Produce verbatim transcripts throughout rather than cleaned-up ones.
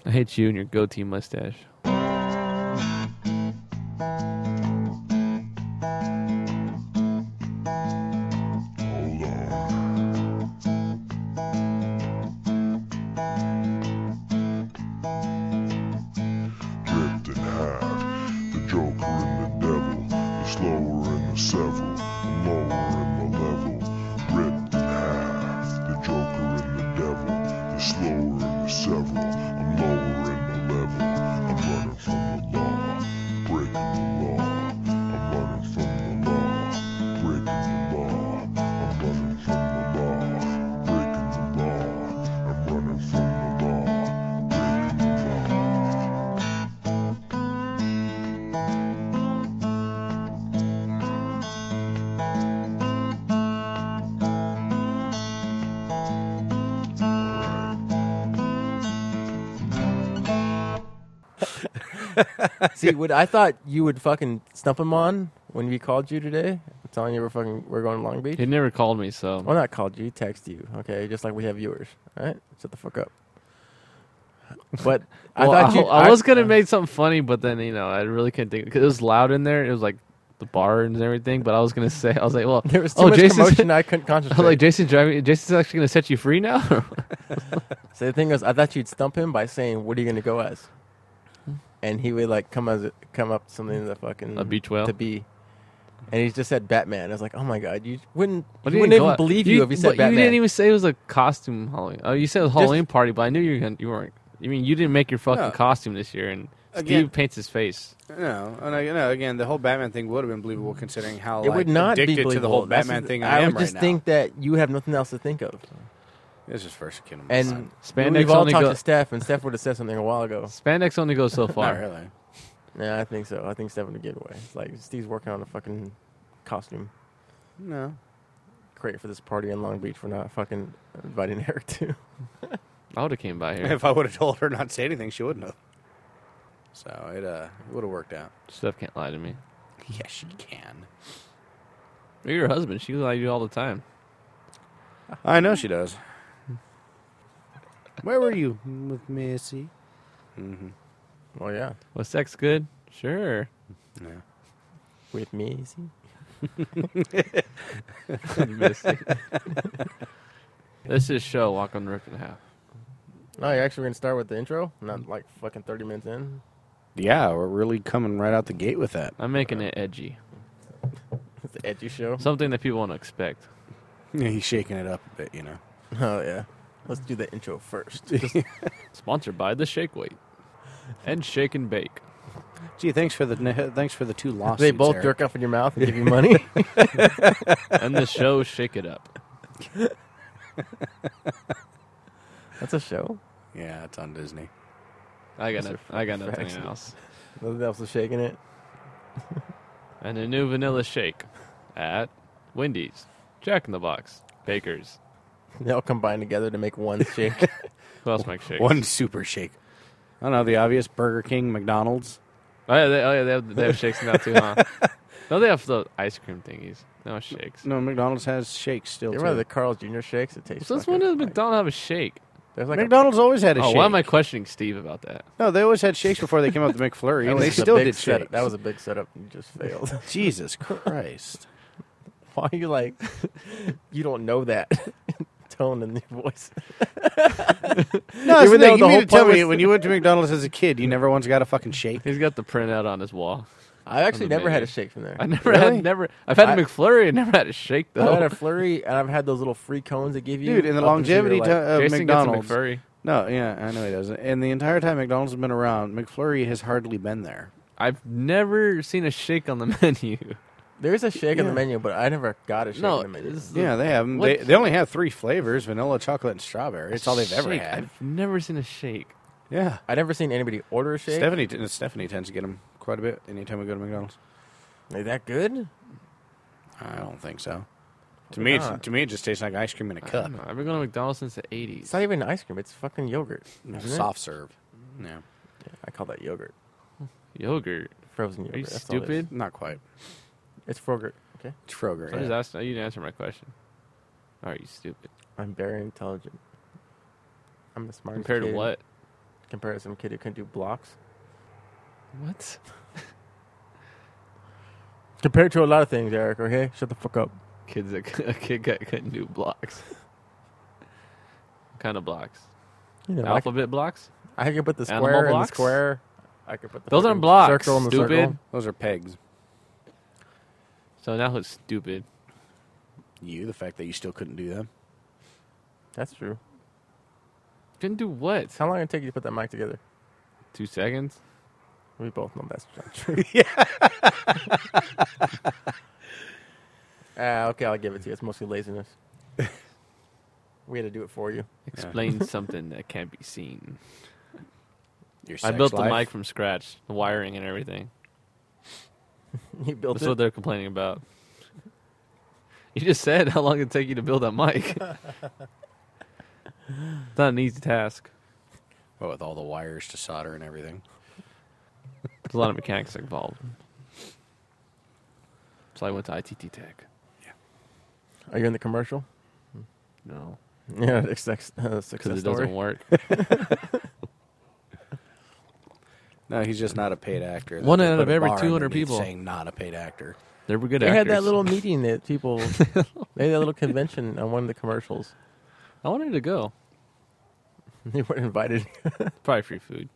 I hate you and your goatee mustache. See, what I thought you would fucking stump him on when we called you today, telling you we're fucking we're going to Long Beach. He never called me, so. Well, not called you, text you. Okay, just like we have viewers. All right, shut the fuck up. But I well, thought you. I, I was gonna uh, make something funny, but then you know I really couldn't think because it was loud in there. It was like the bar and everything. But I was gonna say, I was like, well, there was too oh, much Jason's, commotion. I couldn't I concentrate. was like, Jason's driving. Jason's actually gonna set you free now. So the thing is, I thought you'd stump him by saying, "What are you gonna go as?" And he would like come as come up to something that fucking A beach whale? to be. And he just said Batman. I was like, oh my god, you wouldn't, What you did wouldn't he even go at? believe you, if he said but Batman. You didn't even say it was a costume Halloween. Oh, you said it was a Halloween party, but I knew you were gonna, you weren't. I mean, you didn't make your fucking No. costume this year, and Again- Steve paints his face. No, and I, no, again, the whole Batman thing would have been believable considering how It like, would not be addicted believable. to the whole That's Batman the- thing I, I am would just right think that you have nothing else to think of. now. This is first kid. And Spandex we've all only talked go- to Steph, and Steph would have said something a while ago. Spandex only goes so far. Not really. Yeah, I think so. I think Steph would give it away. It's like Steve's working on a fucking costume. No. Great for this party in Long Beach. We're not fucking inviting Eric to. I would have came by here. If I would have told her not to say anything, she wouldn't have. So it uh would have worked out. Steph can't lie to me. Yes, she can. You're your husband. She lies to you all the time. I know she does. Where were you with Missy? Mm-hmm. Well, yeah, Was sex good? Sure. Yeah. with me. See? Missy. This is show Walk on the Rip in Half. No, you're actually gonna start with the intro, not like fucking thirty minutes in. Yeah, we're really coming right out the gate with that. I'm making it edgy. It's the edgy show. Something that people won't expect. Yeah, he's shaking it up a bit, you know. Oh yeah, let's do the intro first. Sponsored by the Shake Weight and Shake and Bake. Gee, thanks for the thanks for the two lawsuits. They both Eric. jerk off in your mouth and give you money. And the show Shake It Up. That's a show. Yeah, it's on Disney. I got Those no, are I got for nothing accident. else. Nothing else is shaking it. And a new vanilla shake at Wendy's, Jack in the Box, Baker's. They all combine together to make one shake. Who else makes shakes? One super shake. I don't know, the obvious Burger King, McDonald's. Oh yeah, they, oh, yeah, they, have, they have shakes now too, huh? No, they have the ice cream thingies. No shakes. No, McDonald's has shakes still You too. remember the Carl's Junior shakes? It tastes. Since fucking when does like- McDonald's have a shake? There's like McDonald's always had a Oh, shake. why am I questioning Steve about that? No, they always had shakes before they came up with A, McFlurry, that and they was a still big did setup. shakes. That was a big setup. You just failed. Jesus Christ. Why are you like? You don't know that tone in your voice. No, Even so though you the mean whole to tell point me was- when you went to McDonald's as a kid, you never once got a fucking shake? He's got the printout on his wall. I actually On the never had menu. a shake from there. I never Really? had never. I've had a I- McFlurry. I never had a shake I though. had a flurry, and I've had those little free cones they give you. Dude, in the up until longevity you're ti- like, of Jason McDonald's. gets a McFlurry. No, yeah, I know he doesn't. And the entire time McDonald's has been around, McFlurry has hardly been there. I've never seen a shake on the menu. there is a shake on the Yeah. menu, but I never got a shake No, on the menu. it's- Yeah, they have 'em. What- They, they only have three flavors: vanilla, chocolate, and strawberry. It's all they've ever Shake. had. I've never seen a shake. Yeah, I never seen anybody order a shake. Stephanie. t- Stephanie tends to get them quite a bit anytime we go to McDonald's. Are they that good? I don't think so. To Why me, it's, not? to me, it just tastes like ice cream in a I cup. don't know. I've been going to McDonald's since the eighties. It's not even ice cream. It's fucking yogurt. isn't it? Soft serve. Yeah, Yeah, I call that yogurt. Yogurt. Frozen yogurt. Are you That's all it is. stupid? not quite. It's Frogurt. Okay. It's Kroger. I yeah. just asked. You didn't answer my question. All right, you stupid. I'm very intelligent. I'm the smartest Compared kid. to what? compared to some kid who couldn't do blocks. What? Compared to a lot of things, Eric. Okay, shut the fuck up. Kids that a kid that couldn't do blocks. What kind of blocks? You know, I, c- Alphabet blocks? I could put the Animal square in the blocks? square. I could put the Those fucking aren't blocks, circle in the stupid. circle. Those are pegs. So now it's stupid. You, the fact that you still couldn't do them. That's true. Couldn't do what? How long did it take you to put that mic together? Two seconds? We both know that's not true. Ah, okay, I'll give it to you. It's mostly laziness. We had to do it for you. Explain something that can't be seen. Your I sex built the life. mic from scratch, the wiring and everything. You built That's it. what they're complaining about. You just said how long it take you to build that mic. It's not an easy task. Well, with all the wires to solder and everything. There's a lot of mechanics involved. So I went to I T T Tech. Are you in the commercial? No, Yeah, it's uh, success because it story. doesn't work. No, he's just not a paid actor. One They out put of a every bar two hundred underneath people. saying not a paid actor. They were good They actors. had that little meeting that people. They had that little convention on one of the commercials. I wanted to go. They weren't invited. Probably free food.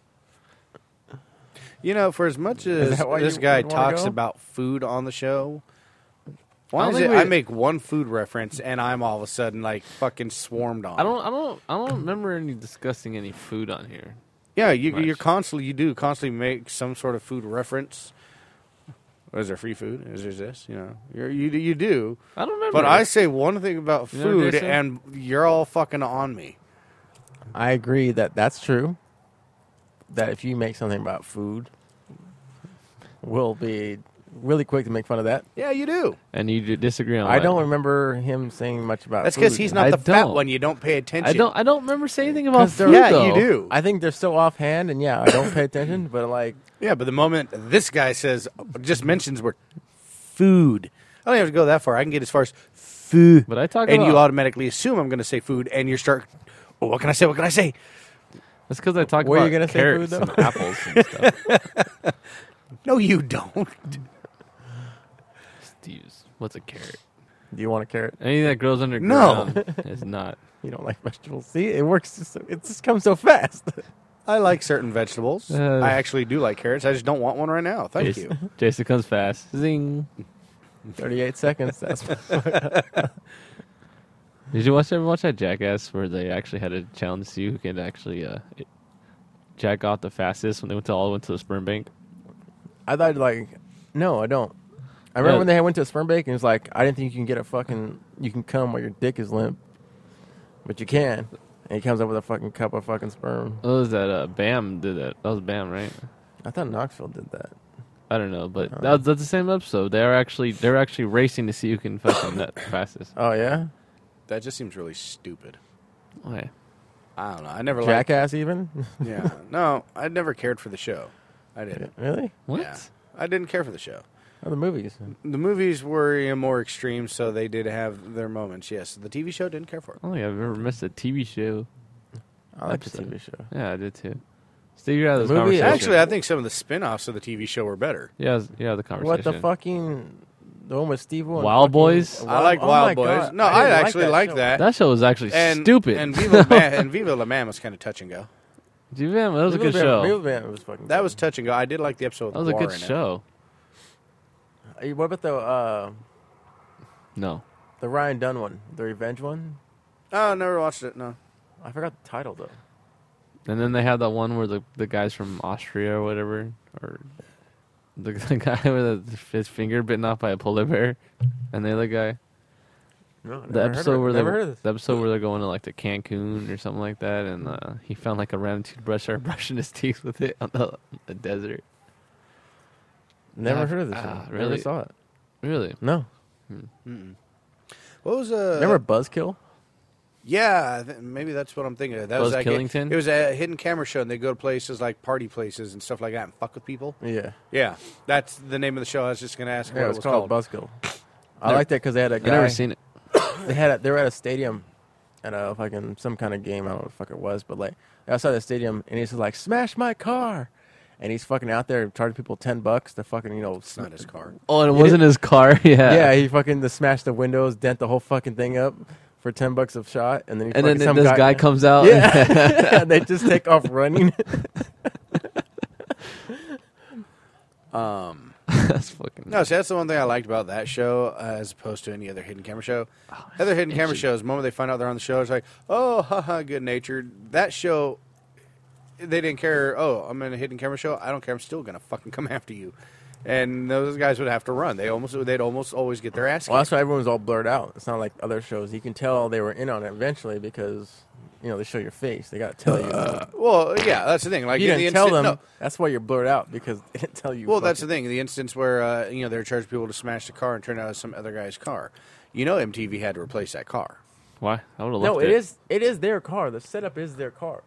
You know, for as much Is as that why this you guy wouldn't wanna talks go? about food on the show, why I don't is it think we- I make one food reference and I'm all of a sudden like fucking swarmed on? I don't. I don't. I don't remember any discussing any food on here. Yeah, you, Much. you're constantly you do constantly make some sort of food reference. Is there free food? Is there this? You know, you're, you you do. I don't remember. But I say one thing about You know, food, Jason? and you're all fucking on me. I agree that that's true. That if you make something about food, we'll be really quick to make fun of that. Yeah, you do. and you d- disagree on. I what? don't remember him saying much about That's food. because he's not I the fat don't. one. You don't pay attention. I don't. I don't remember saying anything about 'Cause they're- food. Yeah, though. you do. I think they're so offhand, and yeah, I don't pay attention. But like, Yeah, but the moment this guy says, just mentions word food, I don't have to go that far. I can get as far as food. But I talk and about. you automatically assume I'm going to say food, and you start, oh, what can I say? What can I say? That's because I talk Were you about gonna say carrots food, though? and apples and stuff. No, you don't. Steve's. What's a carrot? do you want a carrot? Anything that grows underground is not. You don't like vegetables. See, it works. Just, it just comes so fast. I like certain vegetables. Uh, I actually do like carrots. I just don't want one right now. Thank Jason, you. Jason comes fast. Zing. Thirty-eight seconds. That's Did you watch ever watch that Jackass where they actually had a challenge to see who can actually uh, jack off the fastest when they went to all went to the sperm bank? I thought like, no, I don't. I remember Yeah. when they went to a sperm bank and it was like, I didn't think you can get a fucking, you can come while your dick is limp, but you can. And he comes up with a fucking cup of fucking sperm. Oh, was that uh, Bam did that? That was Bam, right? I thought Knoxville did that. I don't know, but Uh. that was, that's the same episode. They are actually they're actually racing to see who can fucking nut fastest. Oh yeah, That just seems really stupid. Okay. I don't know. I never liked. Jackass even. Yeah. No, I never cared for the show. I didn't. Really? What? Yeah. I didn't care for the show. Oh, the movies. The movies were you know, more extreme, so they did have their moments. Yes, the T V show didn't care for it. I don't think I've ever missed a T V show. I like the Episode. T V show. Yeah, I did too. Steve, you're out of The this movie- conversation. Actually, I think some of the spin-offs of the T V show were better. yeah, yeah, the conversation. What the fucking the one with Steve Will and Wild fucking- Boys? I like oh Wild my Boys. God. No, I I, didn't like actually that like show. that. That show was actually and, stupid. And Viva La Man, and Viva La Man was kind of touch and go. Dude, man, that was a Viva good Bam- show. Viva Bam was fucking. That good. was touch and go. I did like the episode. With That was a War good in it. show. Hey, what about the uh, No. the Ryan Dunn one, the Revenge one? Oh, never watched it. No. I forgot the title though. And then they had that one where the the guys from Austria or whatever, or the, the guy with the, his finger bitten off by a polar bear, and the other guy. No, The episode where never they heard of this. the episode where they're going to like to Cancun or something like that, and uh, he found like a random toothbrush, started brushing his teeth with it on the, the desert. Never Ah, heard of this. ah, one. really? Never saw it. Really? No. Mm-mm. What was uh? Remember Buzzkill? Yeah, I th- maybe that's what I'm thinking of. That Buzz was like Killington? It, was a hidden camera show, and they go to places like party places and stuff like that, and fuck with people. Yeah. Yeah, that's the name of the show. I was just going to ask Yeah, what it it was was called called. Buzzkill. I Never- like that because they had a I've guy. never seen it. They had a, they were at a stadium, at a fucking some kind of game. I don't know what the fuck it was, but like outside the stadium, and he's like, "Smash my car," and he's fucking out there charging people ten bucks to fucking you know. It's not his car. Oh, and it It wasn't his car. Yeah. Yeah, he fucking to smash the windows, dent the whole fucking thing up for ten bucks a shot, and then he And fucking then some this guy, guy comes out. Yeah, and they just take off running. Um, That's fucking. no, see, that's the one thing I liked about that show uh, as opposed to any other hidden camera show. Oh, Other hidden camera actually- shows, the moment they find out they're on the show, it's like, oh, haha, good natured. That show, they didn't care. Oh, I'm in a hidden camera show. I don't care. I'm still gonna fucking come after you. And those guys would have to run. They almost, they'd almost always get their ass kicked. Well, that's why everyone's all blurred out. It's not like other shows. You can tell they were in on it eventually because you know they show your face. They got to tell you. Well, yeah, that's the thing. Like you in didn't the tell instant, them. no. That's why you're blurred out because they didn't tell you. Well, that's the fucking- thing. The instance where uh, you know they're charging people to smash the car and turn out it's some other guy's car. You know, M T V had to replace that car. Why? I would have No, left it it. is. It is their car. The setup is their car.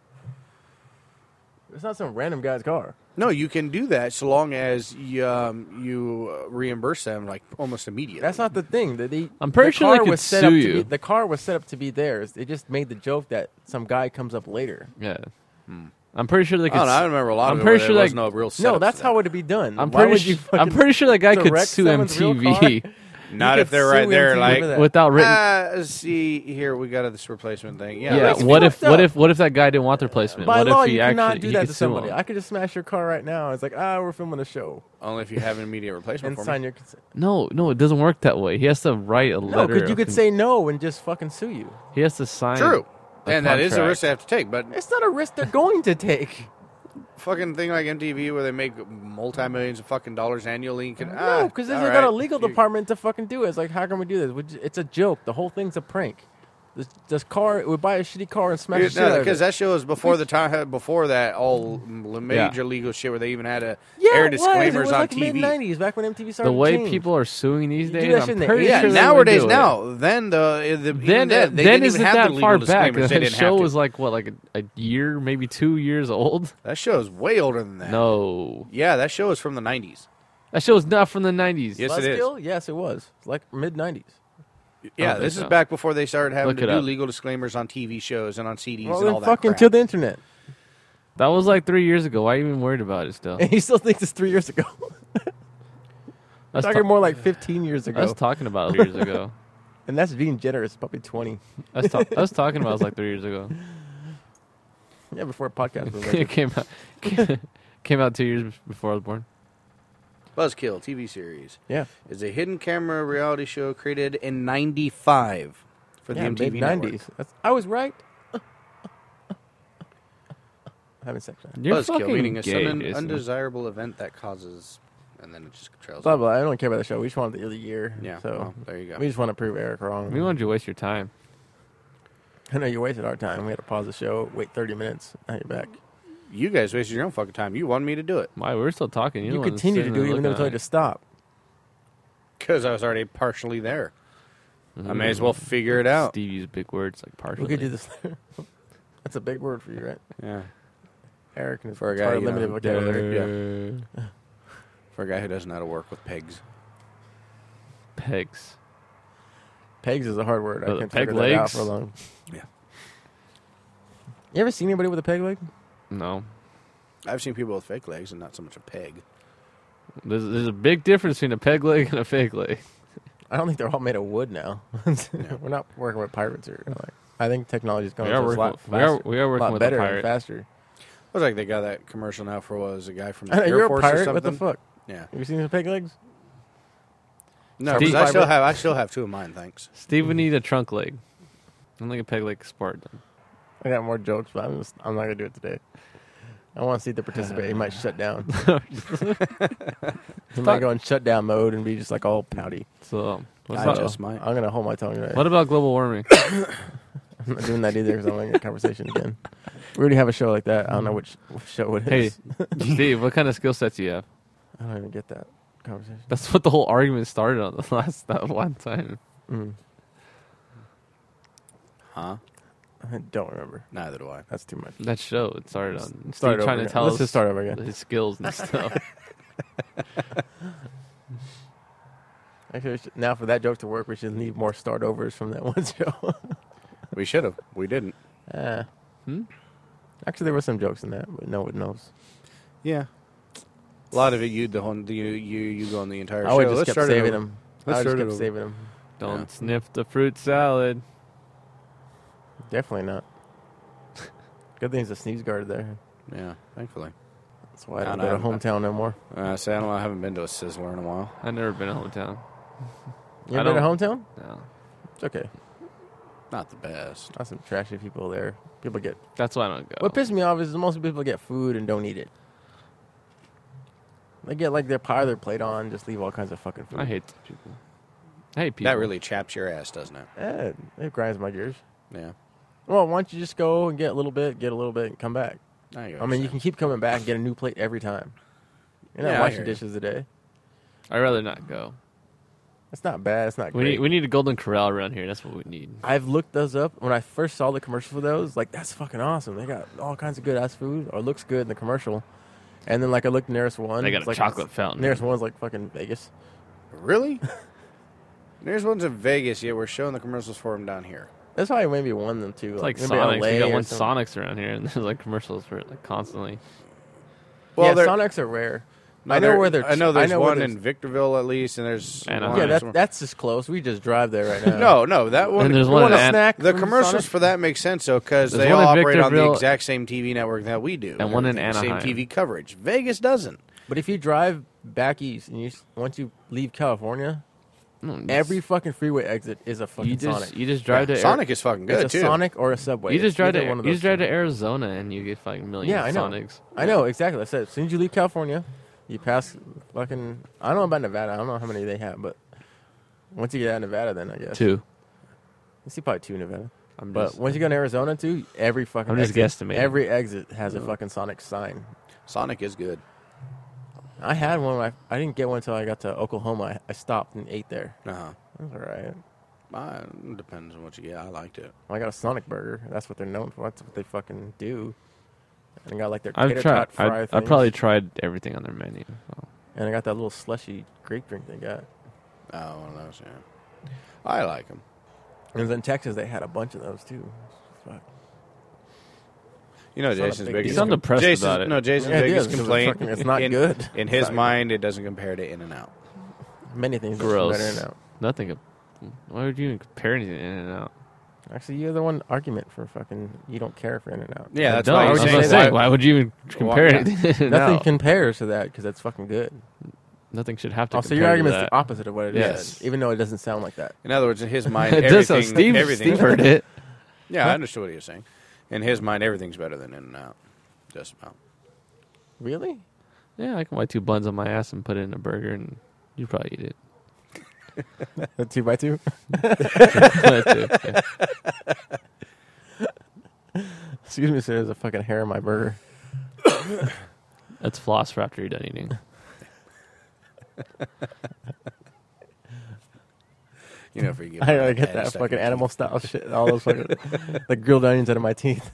It's not some random guy's car. No, you can do that so long as you, um, you uh, reimburse them like almost immediately. That's not the thing. The, the, I'm pretty the sure they car could was set sue up to you. Be, the car was set up to be theirs. They just made the joke that some guy comes up later. Yeah. I'm pretty sure they I could. don't know. I remember a lot I'm of it pretty where sure there like was no real. No, setup that's for how that. it'd be done. I'm Why pretty. would you Su- I'm fucking pretty sure that guy could direct sue someone's real car? M T V Not You if could they're sue right there, M T V like for that. without written. Uh, see here, we got this replacement thing. Yeah, Yeah. that's What if? fucked What up. if? What if that guy didn't want the replacement? By What law, if he you actually cannot do he that could to sue somebody. him? I could just smash your car right now. It's like, ah, we're filming a show. only if you have an immediate replacement And for sign me. your consent. No, no, it doesn't work that way. He has to write a No, letter. because you of could con- say no and just fucking sue you. he has to sign. True, a and that is a contract. risk they have to take. But It's not a risk they're going to take. fucking thing like M T V where they make multi millions of fucking dollars annually, you can No, ah, because they've all got a right. legal You- department to fucking do it. It's like, how can we do this? We ju- It's a joke. The whole thing's a prank. This, this car, we buy a shitty car and smash the shit out of because it. that show was before the time before that all major legal shit where they even had to Yeah, air it was. It disclaimers was on like T mid V. nineties, back when M T V started The to way change. people are suing these You do days, that shit I'm in the pretty eighties. Yeah, sure they nowadays would do it. now, then the, the Then, even then, they then didn't isn't even have that the legal far back? disclaimers. They That didn't show have to. was like what, like a, a year, maybe two years old. That show is way older than that. No, Yeah, that show is from the nineties. that show is not from the nineties. Yes, it is. Buzzkill? Yes, it was. It's like mid nineties. Yeah, think this is so. back before they started having Look to it do up. legal disclaimers on T V shows and on C Ds Well, and all then that fucking crap. to the internet. That was like three years ago. Why are you even worried about it still? And he still thinks it's three years ago. I was, Talking ta- more like fifteen years I ago. was talking about it three years ago. And that's being generous, probably twenty. I was, ta- I was talking about it was like three years ago. Yeah, before podcast was it like, came out came out two years before I was born. Buzzkill T V series yeah, is a hidden camera reality show created in ninety-five for the yeah, M T V mid network. nineties. That's, I was right. Having sex. Right? You're Buzzkill, fucking meaning a gay, sudden Jason. undesirable event that causes, and then it just trails. Blah off. blah. I don't care about the show. We just wanted the, the year. Yeah, So well, there you go. we just want to prove Eric wrong. We wanted you to waste your time. I know you wasted our time. We had to pause the show, wait thirty minutes. Now you're back. You guys wasted your own fucking time. You wanted me to do it Why? We're still talking. You're You the one continue to sitting do it there even though I looking told you at to stop. because I was already partially there. it. I may as well figure it out. Steve used big words like partially. We could do this. That's a big word for you, right? Yeah, Eric and his For a guy, retarded you limited know, vocabulary. yeah. For a guy who doesn't know how to work with pegs. Pegs. Pegs is a hard word. Oh, I the can't peg figure that out legs? for long. Yeah. You ever seen anybody with a peg leg? No. I've seen people with fake legs and not so much a peg. There's, there's a big difference between a peg leg and a fake leg. I don't think they're all made of wood now. We're not working with pirates or like. I think technology's going We to are a working, lot with, we are, faster, we are working lot with better a and pirate. faster. Looks like they got that commercial now for what was a guy from the I know, Air you're Force a or pirate. something. What the fuck? Yeah. Have you seen the peg legs? No, Steve- 'cause I still have I still have two of mine. Thanks. Steve would need a trunk leg. I don't think a peg leg is smart. I got more jokes, but I'm, just, I'm not going to do it today. I want to see the participate. He might shut down. he might go in shutdown mode and be just like all pouty. So, um, what's I up? just might. I'm going to hold my tongue right. What about global warming? I'm not doing that either because I'm going to get a conversation again. We already have a show like that. I don't know which, which show it Hey, is. Steve, what kind of skill sets do you have? I don't even get that conversation. That's what the whole argument started on the last that one time. Mm. Huh? I don't remember. Neither do I. That's too much. That show it started on Steve Start over trying to again. tell Let's us just start over again. his skills and stuff. Actually, we should- now for that joke to work, we should need more start overs from that one show. We should have. We didn't. Eh. Hmm? Actually, there were some jokes in that, but no one knows. Yeah. A lot of it, you the whole, you you you go on the entire I show. would just Let's kept start it saving over. them. Let's I just start it kept over. saving them. Don't Yeah. sniff the fruit salad. Definitely not. Good thing it's a sneeze guard there. Yeah, thankfully. That's why I I don't don't go to have- hometown no more. Uh, say I don't know. I haven't been to a Sizzler in a while. I've never been to hometown. You I ever been to don't- hometown? No. It's okay. Not the best. Not some trashy people there. People get. That's why I don't go. What pisses me off is most people get food and don't eat it. They get like their pie, their plate on, just leave all kinds of fucking food. I hate people. I hate people. That really chaps your ass, doesn't it? Eh, it grinds my gears. Yeah. Well, why don't you just go and get a little bit, get a little bit, and come back? I, I mean, you can keep coming back and get a new plate every time. You're not Yeah, I washing hear you. dishes a day. I'd rather not go. It's not bad. It's not We great. need, we need a Golden Corral around here. That's what we need. I've looked those up. When I first saw the commercial for those, like, that's fucking awesome. They got all kinds of good ass food, or looks good in the commercial. And then, like, I looked nearest one. They got it's a like, chocolate fountain. Nearest one's like fucking Vegas. Really? There's ones in Vegas. Yeah, we're showing the commercials for them down here. That's probably maybe one of them too. It's like maybe Sonics. L A We got or one something. Sonics around here, and there's like commercials for it like constantly. Well, yeah, they're- Sonics are rare. No, I know there- where they're. I know there's I know where one there's- in Victorville at least, and there's Anaheim. one- Yeah, Nice that, that's just close. We just drive there right now. no, no, that one. And there's You one want in a An- snack? The from commercials Sonic? for that make sense though, because There's they one all in operate on the Victorville- exact same T V network that we do, And one in everything, Anaheim. Same T V coverage. Vegas doesn't. But if you drive back east and you s- once you leave California, No, every fucking freeway exit is a fucking you just Sonic. you just drive Yeah, to Sonic is fucking good It's a too. Sonic or a Subway. You just It's drive to either one of you those just drive two. to Arizona and you get fucking millions Yeah, I of know. Sonics. I know exactly. I said as soon as you leave California, you pass fucking. I don't know about Nevada. I don't know how many they have, but once you get out of Nevada, then I guess Two. You see probably two in Nevada. I'm But just, once you go to Arizona, too, every fucking I'm just exit, guesstimating. every exit has a fucking Sonic sign. Sonic is good. I had one. When I, I didn't get one until I got to Oklahoma. I, I stopped and ate there. Uh huh. That was all right. Uh, depends on what you get. I liked it. I got a Sonic burger. That's what they're known for. That's what they fucking do. And I got like their I've tater tried. tot fry I I things. probably tried everything on their menu. So. And I got that little slushy grape drink they got. Oh, one of those. Yeah. I like them. And then in Texas, they had a bunch of those too. Fuck. You know, It's not a Jason's big biggest. deal. You sound depressed Jason's- about it. No, Jason's Yeah, it biggest is, 'cause it's complaint. fucking- it's not in, good. In his It's not mind, it doesn't compare to In and Out. Many things Gross. are better now. Nothing. Why would you even compare anything to In and Out? Actually, you're the one argument for fucking. You don't care for In and Out. Yeah, that's I why don't. you're I was saying gonna that. say, why would you even compare Why- anything? to Nothing In-N-Out? compares to that because that's fucking good. Nothing should have to. Oh, so compare your to argument's that. the opposite of what it is, Yes. even though it doesn't sound like that. In other words, in his mind, It everything. does. So Steve, everything Steve heard it. Yeah, I understood what he was saying. In his mind, everything's better than In and Out. Just about. Really? Yeah, I can buy two buns on my ass and put it in a burger, and you probably eat it. A two by two? Yeah. Excuse me, sir. There's a fucking hair in my burger. That's floss for after you're done eating. You know, for you I gotta get that fucking animal style shit. All those fucking the grilled onions out of my teeth.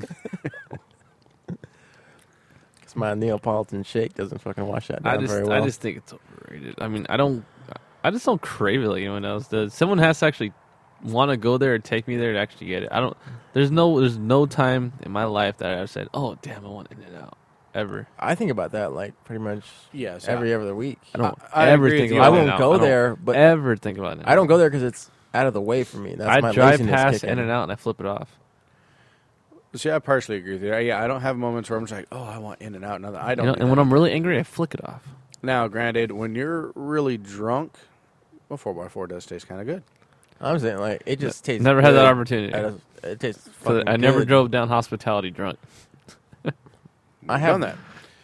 Because my Neapolitan shake doesn't fucking wash that down I just, very well. I just think it's overrated. I mean, I don't, I just don't crave it like anyone else does. Someone has to actually want to go there and take me there to actually get it. I don't. There's no, there's no time in my life that I've said, "Oh, damn, I want In and Out." Ever. I think about that like pretty much Yes, every I- other week. I don't I- I ever agree think with you. about I I In won't and Out. go I don't there, but ever think about it. I don't go there because it's out of the way for me. That's I my drive laziness past kicking. In and Out and I flip it off. See, I partially agree with you. Yeah, I don't have moments where I'm just like, oh, I want In and Out. I don't. You know, do and that. when I'm really angry, I flick it off. Now, granted, when you're really drunk, well, four by four does taste kind of good. I'm saying like it just tastes. Never had that good. opportunity. I just- It tastes. So fucking I never good. drove down hospitality drunk. I We've have done that.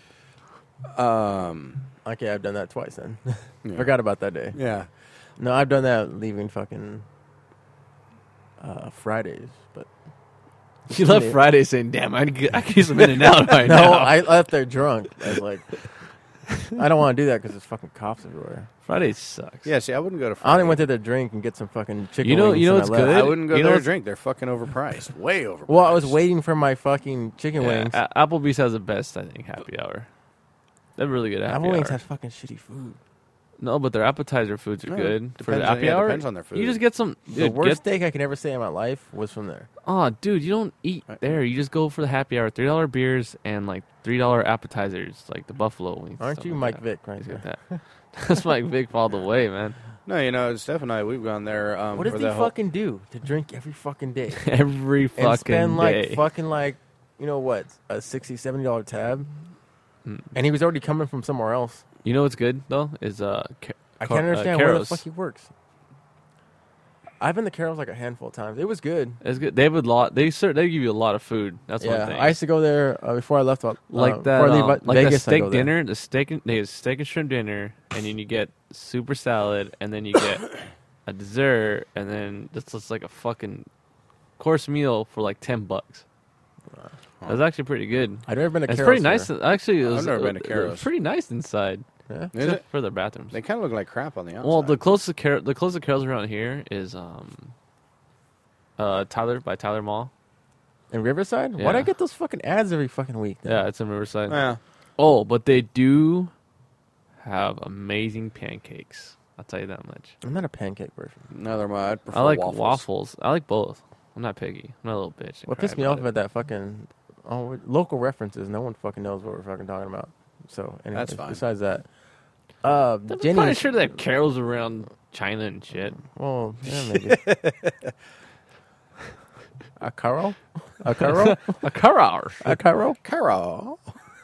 Um, Okay, I've done that twice then. yeah. Forgot about that day. Yeah. No, I've done that leaving fucking uh, Fridays, but You left Friday saying, "Damn, I could, I could use some In and Out right no, now." I left there drunk. I was like, I don't want to do that because there's fucking cops everywhere. Friday sucks. Yeah, see, I wouldn't go to I only Friday. went there to drink and get some fucking chicken You know- wings. you know and what's I left. good? I wouldn't go You know there to what's- drink. They're fucking overpriced. Way overpriced. Well, I was waiting for my fucking chicken Yeah, wings. A- Applebee's has the best, I think, happy hour. They're really good happy Apple wings hour. has fucking shitty food. No, but their appetizer foods are No, good for depends the on- happy yeah, hour. depends on their food. You just get some. The Dude, worst get, steak I can ever say in my life was from there. oh, dude, you don't eat Right. there. You just go for the happy hour. Three dollar beers and like three dollar appetizers, like the buffalo wings. Aren't stuff you like Mike that. Vick right Things there? like that. That's Mike Vick all the way, man. No, you know, Steph and I, we've gone there. Um, What for does he the whole- fucking do to drink every fucking day? Every fucking and spend like day. fucking like, you know what, a sixty, seventy dollar tab? Mm. And he was already coming from somewhere else. You know what's good though is uh. Ca- I Car- can't uh, understand where the Caro's. fuck he works. I've been to Carol's like a handful of times. It was good. It's good. They have a lot. They ser- they give you a lot of food. That's yeah, one thing. I used to go there uh, before I left. Uh, like that, Before I leave um, uh, like Vegas, the I steak go there. dinner. The steak and they have steak and shrimp dinner, and then you get super salad, and then you get a dessert, and then this looks like a fucking course meal for like ten bucks. That's actually pretty good. I've never been to It's Carol's. pretty nice. there. Actually, it I've was, never been to it was Caro's. pretty nice inside, Yeah. Is except it? for their bathrooms. They kind of look like crap on the outside. Well, the closest Car- the closest Carols around here is um, uh, Tyler by Tyler Mall. In Riverside? Why do I Yeah. get those fucking ads every fucking week? then? Yeah, it's in Riverside. Yeah. Oh, but they do have amazing pancakes. I'll tell you that much. I'm not a pancake person. Neither am I. I'd prefer I like waffles. waffles. I like both. I'm not picky. I'm not a little bitch. and What cry pissed me about off it. about that fucking oh, local references, no one fucking knows what we're fucking talking about. So, anyway, That's fine. besides that, uh, I'm Jenny. pretty sure that Carol's around China and shit. Well, yeah, maybe. a Carol? A Carol? A Carol. A Carol? Carol.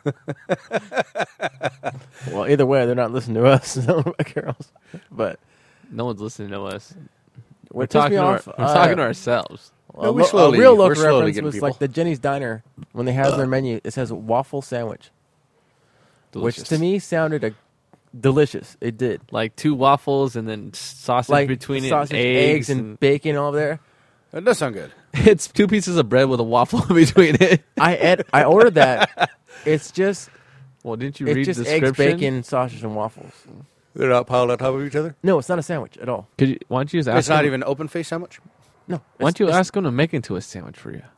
Well, either way, they're not listening to us. So, Carol's. But No one's listening to us. what We're pissed talking, me to, off, our, we're uh, talking to ourselves. No, a, we lo- slowly- a real we're local slowly reference getting was people. like the Jenny's Diner when they have their menu. It says waffle sandwich, Delicious. which to me sounded a, delicious. It did. like two waffles and then sausage Like between it, sausage, and eggs, and, and bacon all there. That does sound good. it's two pieces of bread with a waffle between it. I ed- I ordered that. It's just Well, didn't you it's read just the eggs, description? bacon, sausage, and waffles. They're not piled on top of each other. No, it's not a sandwich at all. Could you, why don't you just ask? It's not them- even open face sandwich. No. Why don't you it's- ask them to make it into a sandwich for you?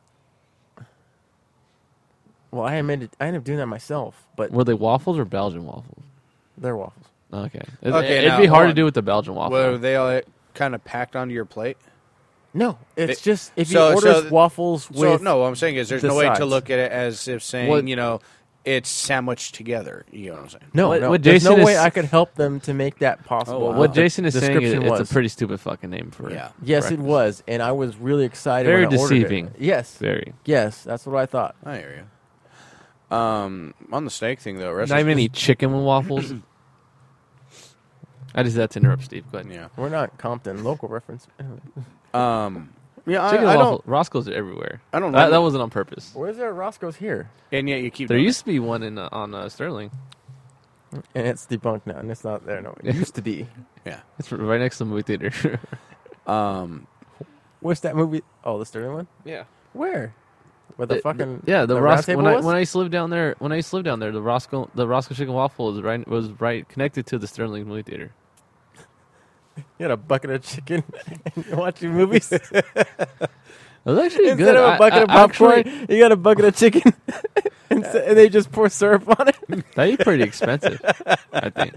Well, I ended I ended up doing that myself, but Were they waffles or Belgian waffles? they're waffles. Okay. It, Okay, it'd now, be hard hold to on. do with the Belgian waffle. Were they all kind of packed onto your plate? No, it's It- just if so- you order so- waffles with So no, what I'm saying is there's the no way to sides. look at it as if saying, What- you know, it's sandwiched together. You know what I'm saying? no, What- no. what There's Jason no way is- I could help them to make that possible. Oh, wow. what The Jason is saying is description it's was. a pretty stupid fucking name for it. Yeah. Yes, breakfast. it was, and I was really excited. Very when I ordered it. deceiving. Yes, Very. yes, that's what I thought. I hear you. Um, on the steak thing though, Not restaurants- even any chicken with waffles. I just had to interrupt Steve. Go ahead. Yeah. We're not Compton, local reference. Um. Yeah. Chicken I, I and waffle. don't. Roscoe's are everywhere. I don't That, know. that wasn't on purpose. Where's there Roscoe's here? And yet you keep. There doing used to be one in uh, on uh, Sterling. And it's debunked now, and it's not there. No, it used to be. it. Yeah. It's right next to the movie theater. Um. What's that movie? Oh, the Sterling one. yeah. Where? Where the The- fucking Yeah, the, the Ros- round table when I was? when I used to live down there, when I used to live down there, the Roscoe the Roscoe Chicken Waffle was right was right connected to the Sterling movie theater. You had a bucket of chicken and you're watching movies. It was actually Instead good. of a I- bucket I- of popcorn, actually, you got a bucket of chicken, and, s- and they just pour syrup on it. that'd be pretty expensive. I think.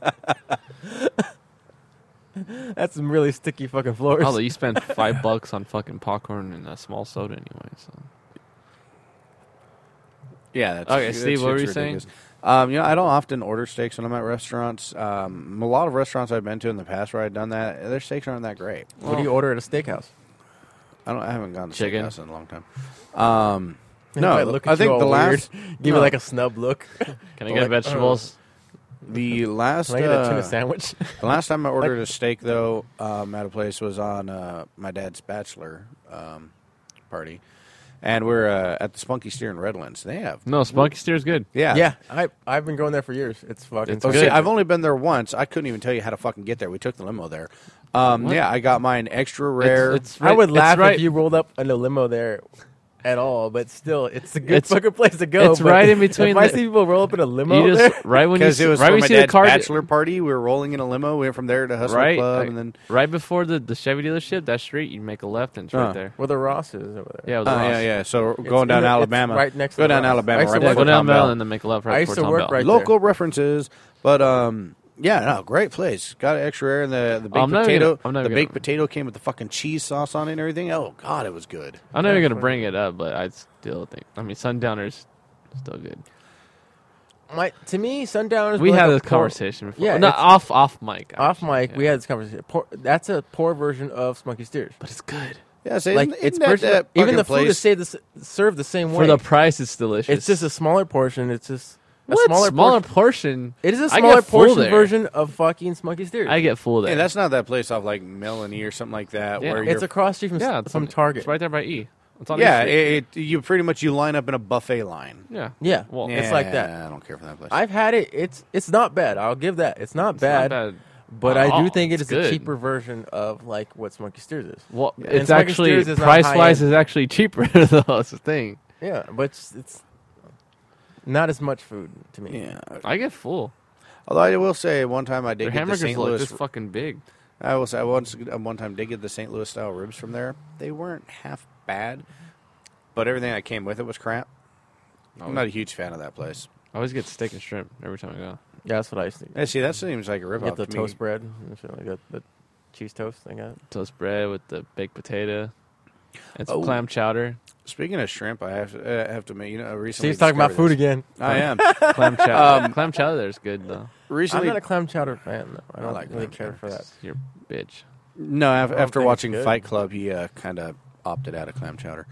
That's some really sticky fucking floors. Although you spend five bucks on fucking popcorn and a small soda anyway. So Yeah. That's, Okay, that's- Steve, what were it's you saying? ridiculous. Um, you know, I don't often order steaks when I'm at restaurants. Um, a lot of restaurants I've been to in the past where I've done that, their steaks aren't that great. What do you order at a steakhouse? I don't. I haven't gone to Chicken. steakhouse in a long time. Um, They might no, look at I think you all the last weird, give no. you like a snub look. can I Like, get vegetables? the last Can I get a tuna uh, sandwich? the last time I ordered a steak though um, at a place was on uh, my dad's bachelor um, party, and we're uh, at the Spunky Steer in Redlands. They have No, Spunky Steer's good. yeah Yeah, I I've been going there for years. It's fucking. It's Oh, good. see, I've only been there once. I couldn't even tell you how to fucking get there. We took the limo there. Um, What? yeah, I got mine extra rare. It's, it's I would right- laugh it's right, if you rolled up in a limo there at all, but still, it's a good It's- fucking place to go. it's but right in between If I the- see people roll up in a limo You there, just right when you because see, it was right for when my you see the dad's car bachelor party. We were rolling in a limo. We went from there to Hustler right Club, I- and then right before the, the Chevy dealership, that street you make a left and it's Uh. right there. where the Ross is over there. Yeah, with the oh, Ross. yeah, yeah. So we're It's going in down the- it's Alabama, right next to go the down Ross. I Alabama, used to right Yeah, work go before down Tom Bell Bell. and then make a left I right used before to Tom work Bell. right there. Local references, but um, Yeah, no, great place. Got extra air and the the baked I'm not potato. gonna- I'm not the gonna- baked potato came with the fucking cheese sauce on it and everything. Oh god, it was good. I'm never That's gonna funny. bring it up, but I still think. I mean, Sundowner's still good. My to me, Sundown is We like had a this poor- conversation before. Yeah, not it's- off off mic. Off actually, mic. yeah. We had this conversation. Poor, that's a poor version of Smoky Steers. but it's good Yeah, so Like isn't, it's isn't that, person- that even fucking the food place? is say this, served the same for way. the price. It's delicious. It's just a smaller portion. It's just a what smaller, smaller portion. portion. It is a I smaller get full portion there. version of fucking Smoky Steers. I get full there. Hey, that's not that place off like Melanie or something like that. Yeah. Where it's you're, across street from, yeah, it's from on- Target. It's right there by E. It's on yeah, E Street. it, it, you pretty much you line up in a buffet line. yeah. Yeah, Well, it's like that. Yeah, I don't care for that place. I've had it. It's it's not bad. I'll give that. It's not It's bad. not bad. But at I do all. think it It's is a good. cheaper version of like what Smoky Steers is. Well, And it's Smoky actually Steers is not price wise high-end. is actually cheaper though. That's the thing. Yeah, but it's, it's not as much food to me. yeah. I get full. Although I will say, one time I Their did get the hamburgers Saint look Louis. this fucking big. I will say, I once uh, one time did get the Saint Louis style ribs from there. They weren't half bad, but everything that came with it was crap. I'm not a huge fan of that place. I always get steak and shrimp every time I go. Yeah, that's what I used to. Yeah, see, that seems like a Get ripoff the to me. toast bread and shit like that. The cheese toast I got. Toast bread with the baked potato and some Oh. clam chowder. Speaking of shrimp, I have to, uh, have to make you know recently. Steve's talking about discovered food this. again. I am Clam chowder. clam chowder there's good though. I'm recently. not a clam chowder fan. Though. I I don't like really clam care for that. You're a bitch. No, af- don't after think it's watching good. Fight Club, he uh, kind of opted out of clam chowder.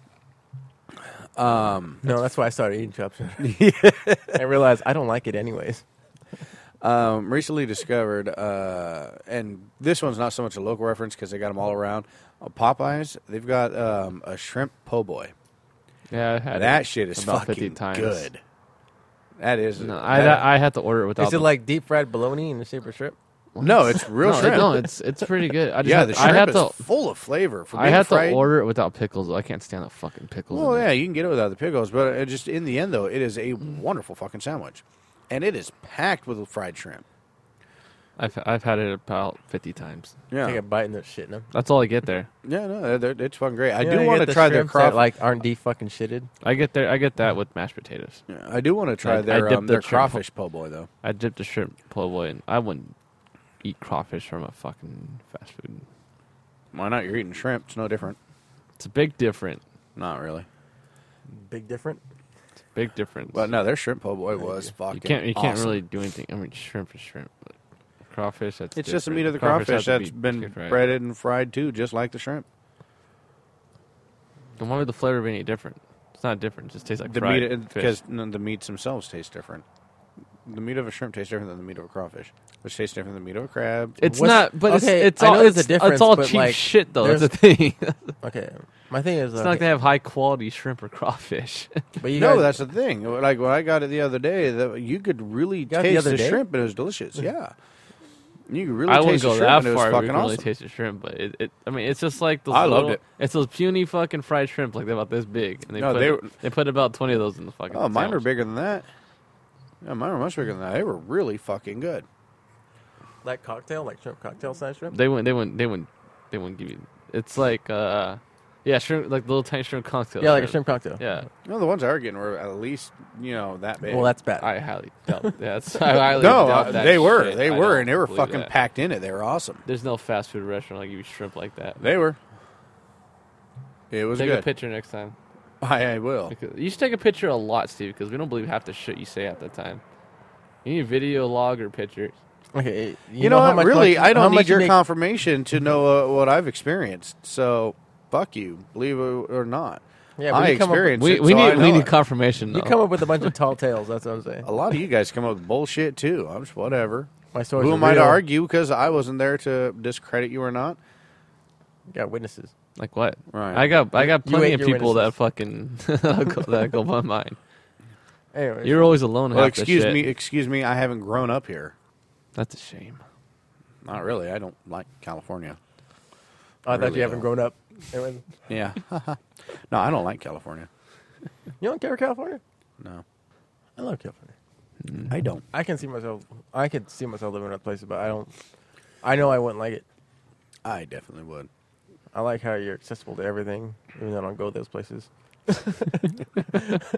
Um, No, that's why I started eating chop chowder. I realized I don't like it anyways. um, recently discovered, uh, and this one's not so much a local reference because they got them all around. Uh, Popeyes, they've got um, a shrimp po' boy. Yeah, I had That it shit is about fifty fucking times. good. That is. No, I that- I had to order it without. Is it the- like deep fried bologna in the shape of shrimp? no, it's real no, shrimp. No, it's it's pretty good. I just yeah, had, the I shrimp had is to full of flavor. For I being had fried, to order it without pickles. Though. I can't stand the fucking pickles. Well, in yeah, it. you can get it without the pickles, but it just in the end, though, it is a wonderful fucking sandwich, and it is packed with fried shrimp. I've I've had it about fifty times. Yeah, Take a bite and they're shitting them. That's all I get there. yeah, no, they're, it's fucking great. I You do know, you want get to the try their shrimps that, crawfish. like aren't deep fucking shitted. I get there. I get that with mashed potatoes. Yeah, I do want to try I- I their dipped um, the their shrimp- crawfish po' boy though. I dipped the shrimp po' boy, and I wouldn't eat crawfish from a fucking fast food. Why not? You're eating shrimp. It's no different. It's a big different. Not really. Big different. It's a big difference. But no, their shrimp po' boy was you. fucking. you can't you can't awesome. really do anything. I mean, shrimp is shrimp. But crawfish, that's It's just the meat different. of the crawfish, has to that's be been deep fried. breaded and fried too, just like the shrimp. Then why would the flavor be any different? It's not different. It just tastes like the fried meat fish. because no, the meats themselves taste different. The meat of a shrimp tastes different than the meat of a crawfish, which tastes different than the meat of a crab. It's What's- not, but okay, it's, it's I all know there's it's, a difference, it's all but, cheap like, shit though. That's the there's- thing. Okay, my thing is, It's uh, not like they have high quality shrimp or crawfish. but you no, guys, that's the thing. Like when I got it the other day, that you could really got it the taste other the day? shrimp, and it was delicious. Yeah, you could really I taste wouldn't the go shrimp, that and it was far. We fucking can really awesome. taste the shrimp, but it, it. I mean, it's just like those. I loved little- it. It's those puny fucking fried shrimp, like they're about this big, and they No, put they they, were- they put about twenty of those in the fucking. Oh, mine were sandwich. bigger than that. Yeah, mine were much bigger than that. They were really fucking good. like cocktail, like shrimp cocktail size shrimp. They wouldn't. They wouldn't. They wouldn't. They wouldn't give you. It's like, uh, yeah, shrimp, like little tiny shrimp cocktail. Yeah, like a shrimp cocktail. Yeah, No, the ones I were getting were at least you know that big. Well, that's bad. I highly doubt. Yeah, it's, I highly no, doubt uh, that they were, shit. they I were, don't and they were believe fucking that. packed in it. They were awesome. There's no fast food restaurant that give you shrimp like that. They were. It was Take good. a picture next time. I, I will. Because- You should take a picture a lot, Steve, because we don't believe half the shit you say at the time. You need video, log, or pictures. Okay, you, You, know, how what? much Really, money- I how don't much need you your make- confirmation to know uh, what I've experienced. So, fuck you, believe it or not. Yeah, but I you come up with- experienced We, it. we so I need we know need it. confirmation. Though. You come up with a bunch of tall tales. That's what I'm saying. A lot of you guys come up with bullshit too. I'm just whatever. My stories. Who are am I to real. argue? Because I wasn't there to discredit you or not. Got witnesses. Like what? Right. I got I got You plenty ate of your people that witnesses. fucking that go, that go by mine. Anyways, You're always alone. Well, half the excuse shit. me, excuse me. I haven't grown up here. That's a shame. Not really. I don't like California. I thought really you haven't don't. grown up. Anyways, Yeah. No, I don't like California. you don't care California? No, I love California. I don't. I can see myself. I could see myself living in other places, but I don't. I know I wouldn't like it. I definitely would. I like how you're accessible to everything, even though I don't go to those places.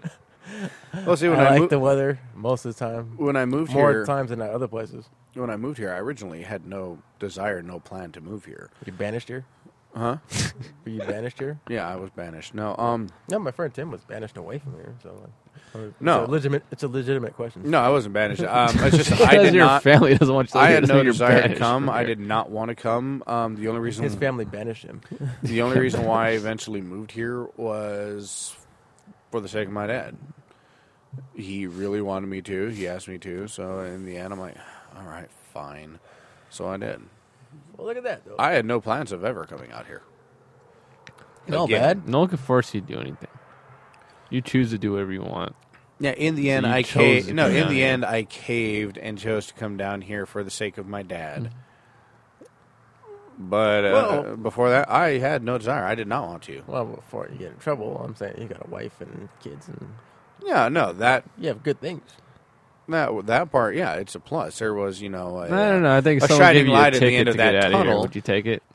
Well, see, when I I, like mo- the weather most of the time. when I moved More here, times than at other places. when I moved here, I originally had no desire, no plan to move here. You banished here? Huh? Were you banished here? Yeah, I was banished. No, um, No, my friend Tim was banished away from here. So, like, it's No. a legitimate. It's a legitimate question. no, I wasn't banished. Um, it's just I Because did your not. family doesn't want you to I live had here, so no you're desire to banished come. from I here. did not want to come. Um, the only reason His family banished him. the only reason why I eventually moved here was for the sake of my dad. He really wanted me to. He asked me to. So in the end, I'm like, all right, fine. So I did. Well, look at that though. I had no plans of ever coming out here. Not Again. bad. No one can force you to do anything. You choose to do whatever you want. Yeah, in the end, you I chose caved. to No, come in down the here. end, I caved and chose to come down here for the sake of my dad. But uh, Well- before that, I had no desire. I did not want to. Well, before you get in trouble, I'm saying you got a wife and kids, and Yeah, no, that you have good things. that that part, yeah, it's a plus. There was, you know, a, I don't know. I think a if someone shining gave you a light at the ticket end to of that get out of here, tunnel. would you take it?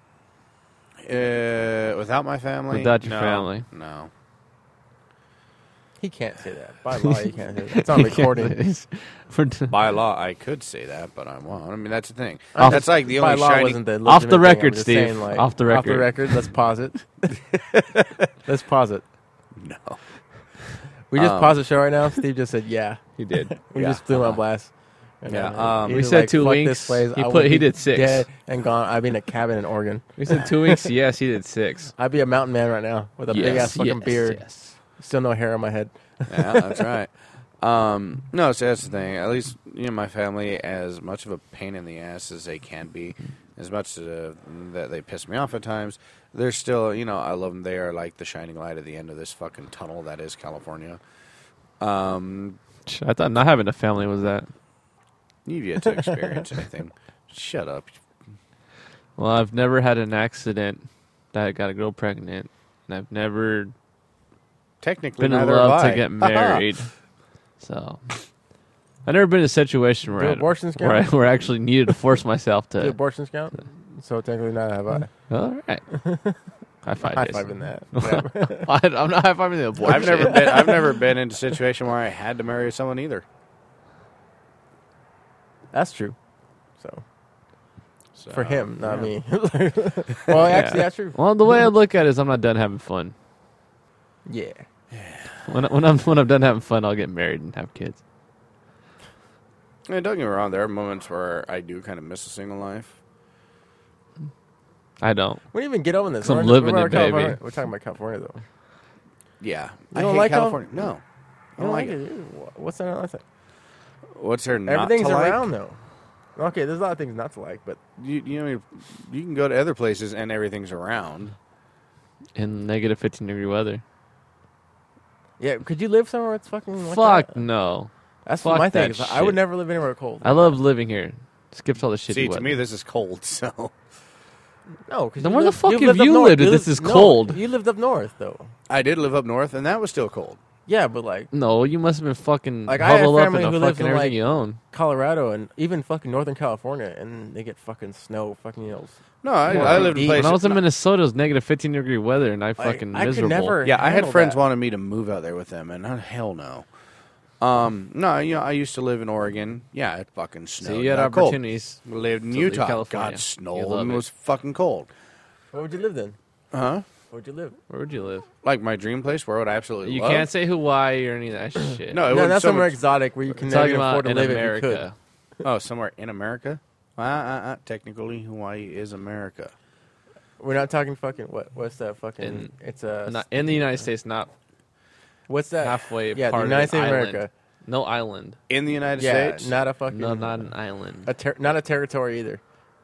Uh, without my family, Without your No, family. no. He can't say that by law. You can't say that. It's on recording. By law, I could say that, but I won't. I mean, that's the thing. Off- that's like the by only law shiny. wasn't the Off the legitimate thing. record, I'm just Steve. saying, like, Off the Off the record. record. Let's pause it. Let's pause it. No, We just Um, paused the show right now. Steve just said, "Yeah." He did. We Yeah. just threw him on blast. And, Yeah, uh, um, he We was said like, two "Fuck weeks. This place. He I put- would he be did six. Dead and gone. I'd be in a cabin in Oregon. We said two weeks. Yes, he did six. I'd be a mountain man right now with a yes, big ass fucking yes, beard. Yes. Still no hair on my head. yeah, that's right. Um, no, so that's the thing. At least you know my family, as much of a pain in the ass as they can be, as much uh, that they piss me off at times, they're still, you know, I love them. They are like the shining light at the end of this fucking tunnel that is California. Um, I thought not having a family was that. you've yet to experience anything. Shut up. Well, I've never had an accident that got a girl pregnant, and I've never Technically, been in neither love have I. to get married. So, I've never been in a situation where Do I, abortions where I, count? where I actually needed to force myself Do to. abortions count? So technically, not have I. All right. High five. High Jason. fiving that. Whatever. I'm not high fiving the abortion. I've never been. I've never been in a situation where I had to marry someone either. That's true. So So, for him, not yeah. me. Well, actually, that's true. Well, the way I look at it is, I'm not done having fun. Yeah. When when I'm when I'm done having fun, I'll get married and have kids. I mean, don't get me wrong. There are moments where I do kind of miss a single life. I don't. We didn't even get over this. 'Cause I'm We're- living we're it, California. baby. We're talking about California, though. Yeah, You I don't hate like Cal- California. No, I You don't don't like like it. it? What's that? What's that? What's there not Everything's to like? around, though. Okay, there's a lot of things not to like, but You, you know, you can go to other places and everything's around. In negative fifteen degree weather. yeah, could you live somewhere that's fucking like Fuck that? no. That's fuck my thing. that is I would shit. never live anywhere cold. I love living here. Skips all the shitty See, weather. to me, this is cold. So No, because Then where the fuck have you lived if this is cold? You lived up north, though. I did live up north, and that was still cold. Yeah, but like No, you must have been fucking Like, I have huddled up in family the who lives fucking in, everything like- you own. Colorado and even fucking Northern California, and they get fucking snow, fucking hills. No, I, More I lived in deep. places. When I was in no, Minnesota, it was negative fifteen degree weather, and I fucking I could miserable. never- yeah, I had handle friends that. wanting me to move out there with them, and uh, hell no. Um, no, you know, I used to live in Oregon. Yeah, it fucking snowed. So you had not cold. opportunities. Lived in to leave Utah. California. God, You snowed love and it. was fucking cold. Where would you live then? Huh? Where would you live? Where would you live? Like my dream place, where would I absolutely You love? can't say Hawaii or any of that shit. No, it No, wouldn't not so somewhere much- exotic where you can I'm never talking even about afford to in live America. if you could. Oh, somewhere in America? Uh, uh, uh, technically, Hawaii is America. We're not talking fucking what? What's that fucking? In- it's a. Not in the United States, not what's that? halfway Yeah, part the United of States the of island. America. No island. In the United Yeah, States? not a fucking. No, not an island. a ter- not a territory either.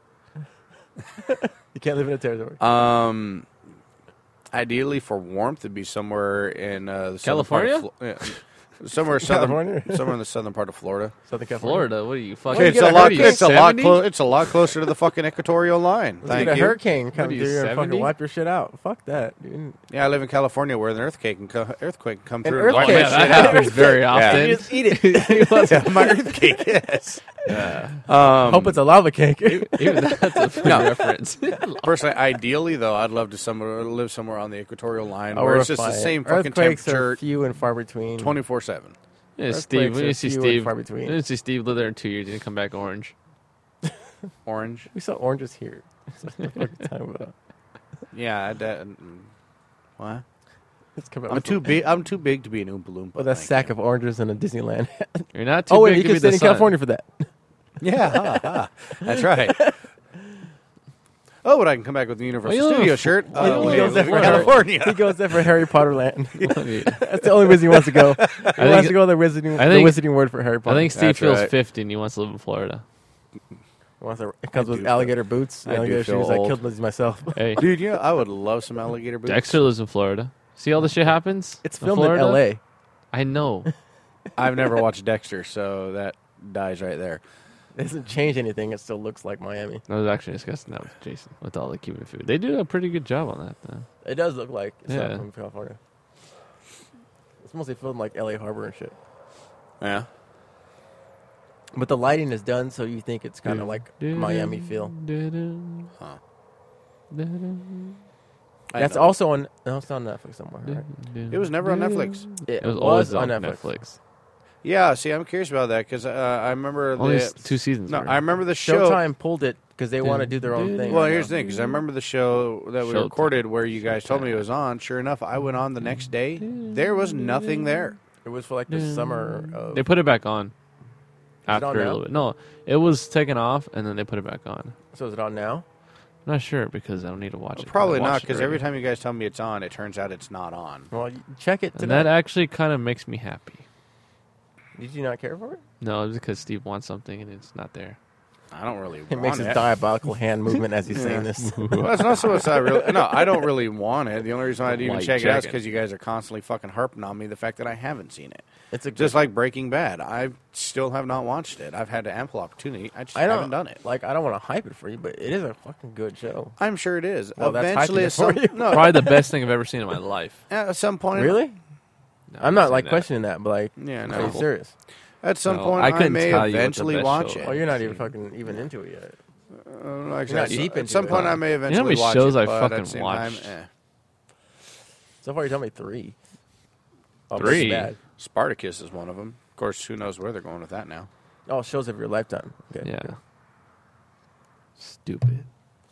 You can't live in a territory. Um, ideally, for warmth, it'd be somewhere in uh, the southern part of California? Flo- yeah. somewhere southern, California? somewhere in the southern part of Florida. Southern California. Florida? What are you fucking? Well, you it's get a a lot. hurricane. It's a lot. seventy? Clo- it's a lot closer to the fucking equatorial line. Let's Thank get a you. hurricane come What are through you, here and fucking seventy? wipe your shit out. Fuck that, dude. Yeah, I live in California, where an earthquake can co- earthquake can come An through. and wipe earthquake? my that shit out. happens very Yeah. often. You just eat it. Yeah, my earthquake. Yes. Um, Hope it's a lava cake. Even that's a food No. reference. Personally, ideally though, I'd love to somewhere live somewhere on the equatorial line Oh, where we're it's just the fine. same fucking Earthquakes are temperature, few and far between. twenty four seven. Yeah, Earthquakes Steve. We are need to see few and Steve. far We between. need to see Steve live there in two years. He's gonna come back orange. Orange. We saw oranges here. That's what the fuck you talking about. Yeah. I, that, mm, what? It's coming I'm with too big. I'm too big to be an Oompa Loompa. with a thank sack you. of oranges in a Disneyland. You're not too Oh wait, big you to can be stay the in sun. California for that. Yeah, ha, ha. That's right. Oh, but I can come back with the Universal Well, you Studio live- shirt. well, Uh, you we live live in for- California. He goes there for Harry Potter Land. I mean, That's the only reason he wants to go. He wants think- to go to the wizarding, I the think- wizarding word for Harry I Potter. think Steve That's feels right. fifty and he wants to live in Florida. He wants to, it comes I with do alligator boots, I do alligator feel shoes. I old. killed these myself. Hey, Dude, yeah, I would love some alligator boots. Dexter lives in Florida. See all the shit happens? It's in filmed Florida? in L A. I know. I've never watched Dexter, so that dies right there. It doesn't change anything. It still looks like Miami. I was actually discussing that with Jason with all the Cuban food. They do a pretty good job on that, though. It does look like it's Yeah. not from California. It's mostly filmed like L A Harbor and shit. Yeah. But the lighting is done, so you think it's kind of like Miami feel. Huh. I That's know. also on. No, it's on Netflix somewhere. Right? It was never on Netflix. It was always on Netflix. Yeah, see, I'm curious about that because uh, I remember Only the s- two seasons. No, were. I remember the show. Showtime pulled it because they want to do their own thing. Well, right here's the now. thing, because I remember the show that we Showtime. recorded where you guys told me it was on. Sure enough, I went on the next day. There was nothing there. It was for like the summer. Of, They put it back on it after on a now? little bit. No, it was taken off and then they put it back on. so is it on now? I'm not sure because I don't need to watch it. Probably I not, watched it because every already. time you guys tell me it's on, it turns out it's not on. Well, you check it And today. that actually kind of makes me happy. Did you not care for it? No, it's because Steve wants something and it's not there. I don't really It want makes it. his diabolical hand movement as he's saying this. Well, it's not so much that I really. No, I don't really want it. The only reason I'd even White check it out is chicken. because you guys are constantly fucking harping on me the fact that I haven't seen it. It's a Just like Breaking Bad, I still have not watched it. I've had ample opportunity. I just I don't haven't done it. Like I don't want to hype it for you, but it is a fucking good show. I'm sure it is. Well, that's Eventually, hyping it at some, for you. no, Probably the best thing I've ever seen in my life. at some point, Really? No, I'm not saying like that. questioning that, but like, Yeah, are no. you serious? At some No, point, I I, couldn't may tell you what the eventually best watch show it. Oh, you're not even fucking even into it yet. Uh, like I You're not said, deep at into some it. point, I may You know how eventually many watch shows it. I but fucking at the same watched? Time, eh. So far, you told me three. Oh, Three? Breaking Bad. Spartacus is one of them. Of course, who knows where they're going with that now? Oh, shows of your lifetime. Okay. Yeah. okay. Stupid.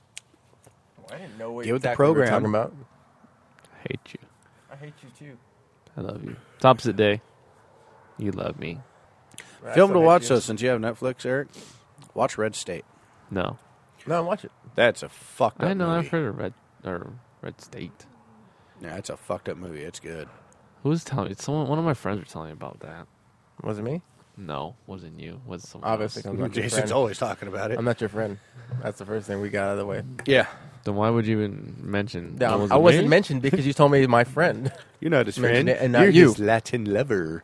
I didn't know what Get with the exactly we were program. talking about. I hate you. I hate you too. I love you. It's opposite day. You love me. I Film still to hate watch you. though, since you have Netflix, Eric. Watch Red State. No. No, watch it. That's a fucked up I know. movie. I've heard of Red or Red State. Yeah, it's a fucked up movie. It's good. Who was telling me? Someone. One of my friends were telling me about that. Was it me? No, wasn't you? Was it someone Obviously, else? I'm not your Jason's friend. always talking about it. I'm not your friend. That's the first thing we got out of the way. Yeah, Then why would you even mention? Yeah, that wasn't I wasn't me? mentioned because you told me my friend. you're not his Mention friend, it and not you're you. his Latin lover.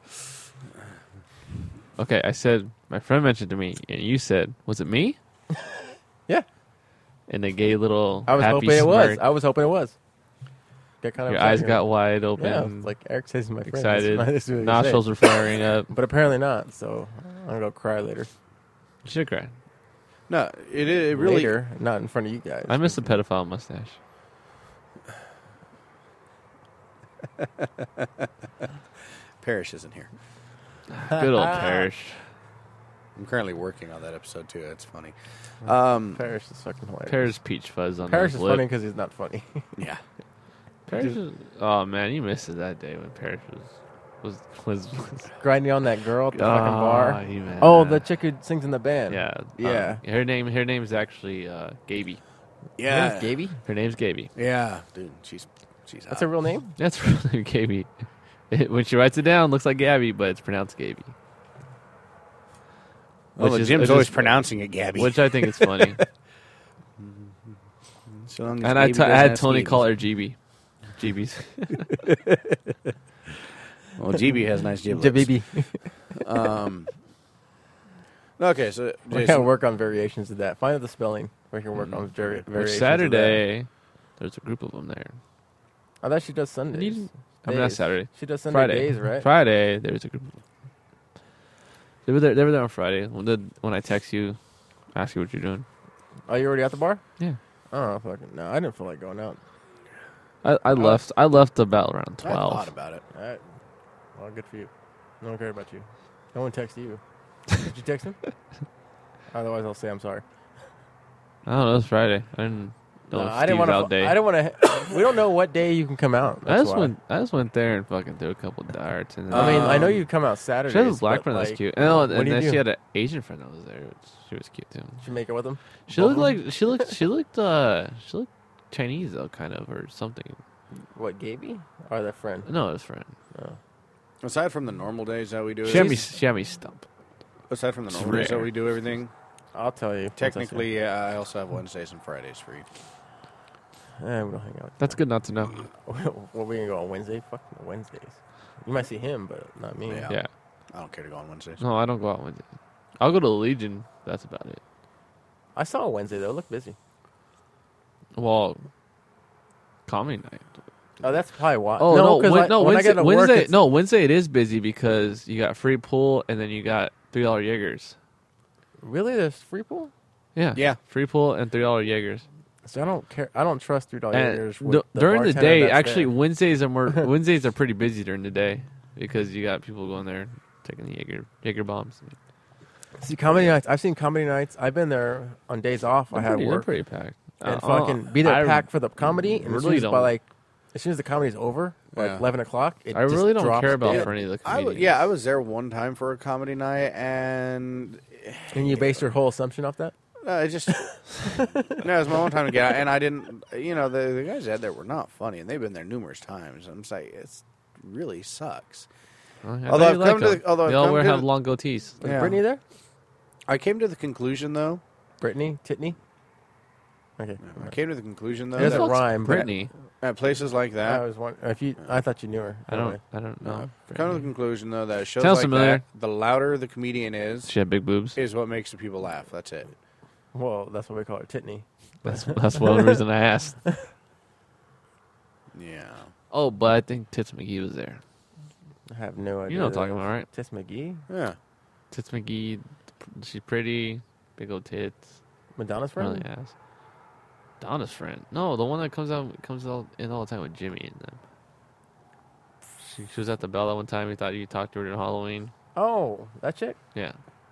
Okay, I said my friend mentioned to me, and you said, "Was it me?" Yeah, And a gay little I was happy hoping it smirk. was. I was hoping it was. Got kind of Your upset eyes here. got wide open. Yeah, it's like Eric says he's my friend. excited. That's- that's what he Nostrils said. are flaring up. But apparently not. So I'm gonna go cry later. You should cry. No, it it really. later, not in front of you guys. I miss the pedophile mustache. Parrish isn't here. Good old Parrish. I'm currently working on that episode too. It's funny. Um, Parrish is fucking hilarious. Parrish peach fuzz on Parrish his is lip. funny because he's not funny. yeah. Parrish is, oh man, you missed it that day when Parrish was was was, was Grinding on that girl at the fucking Ah, bar. you man. Oh, the chick who sings in the band. yeah Yeah. um, her name her name's actually uh, Gaby. Yeah. Her name's Gaby? Her name's Gaby. Yeah, dude, she's she's. That's hot. her real name? That's her name, Gaby. It, when she writes it down, it looks like Gabby, but it's pronounced Gaby. Well, Which is- Jim's which always is- pronouncing it, Gabby. Which I think is funny. so long as and I, Gabby t- I doesn't had have Tony scabies. call her G B. G B's. Well, G B has nice giblets. Jabibi. Um. Okay, so We Jason, gotta work on variations of that. Find out the spelling. We can work on vari- Which variations. of Saturday, there's a group of them there. that. I thought she does Sundays. You- I mean, not Days. Saturday. She does Sunday Friday. days, right? Friday, there's a group of them. They were there. They were there on Friday. When, the, when I text you, ask you what you're doing. Are you already at the bar? Yeah. Oh, fucking no! I didn't feel like going out. I, I left. I left about around I thought twelve. about it. All right. Well, good for you. No one cared about you. No one texted you. Did you text him? Otherwise, I'll say I'm sorry. I don't know. It was Friday. I didn't know. No, it was I didn't Steve's want out to. day. I didn't want to. We don't know what day you can come out. I That's just why. went. I just went there and fucking threw a couple darts. And I mean, I know Um, you come out Saturday. she has a black friend that's cute. And, oh, what and do you then do? she had an Asian friend that was there. Which she was cute too. Did you make it with him? She Both looked of them? like she looked. She looked. Uh, she looked Chinese though, kind of, or something. What, Gaby? Or that friend? No, it was friend. Oh. Aside from the normal days that we do She had it, me. She had me stumped. aside from the It's normal days that rare. we do everything, I'll tell you. once I see technically, yeah, I also have Wednesdays and Fridays free. him. Eh, we don't hang out. That's good not to know. Well, we gonna go on Wednesday? Fuck no, Wednesdays. You might see him, but not me. Yeah. Yeah. I don't care to go on Wednesdays. No, I don't go out Wednesday. I'll go to the Legion. That's about it. I saw a Wednesday though. It looked busy. Well, comedy night. Oh, that's probably why. Oh no, 'cause Wed- I- no when I Wednesday. get to work, Wednesday it's- no Wednesday. It is busy because you got free pool and then you got three dollar Jaegers. Really, there's free pool. Yeah, Yeah. free pool and three dollar Jaegers. So I don't care. I don't trust three dollars And years. du- during the day, actually, Wednesdays are more. Wednesdays are pretty busy during the day because you got people going there taking the Jaeger Jaeger bombs. see comedy nights. I've seen comedy nights. I've been there on days off. I They're had pretty, they're work pretty packed. and Uh, fucking be there I- packed for the comedy. And as soon really as by don't- like, as soon as the comedy's over, like Yeah. eleven o'clock, it I just really don't drops care about dead. for any of the I w- comedians. yeah, I was there one time for a comedy night, and And you base your whole assumption off that. uh, it just no, it was my one time to get out, and I didn't. You know, the, the guys out there were not funny, and they've been there numerous times. I'm just like, it really sucks. Well, I Although know I've you like come to them. the- although I've they all come wear to have the- long goatees. Was Yeah. Brittany there? I came to the conclusion, though. Brittany, Titney. Okay. I came to the conclusion, though, It doesn't that rhyme. but Brittany. at places like I that, was one. If you, I thought you knew her. I don't. Anyway. I don't know. I've come to the conclusion, though, that shows Sounds like familiar. that, the louder the comedian is, She had big boobs. is what makes the people laugh. That's it. Well, that's what we call her, Titney. That's that's one reason I asked. Yeah. Oh, but I think Tits McGee was there. I have no idea. You know what I'm talking about, right? Tess McGee, Yeah. Tits McGee. She's pretty. Big old tits. Madonna's friend. Really ass. Donna's friend. No, the one that comes out comes out in all the time with Jimmy and them. She, she was at the Bella one time. He thought you talked to her during Halloween. Oh, that chick. Yeah.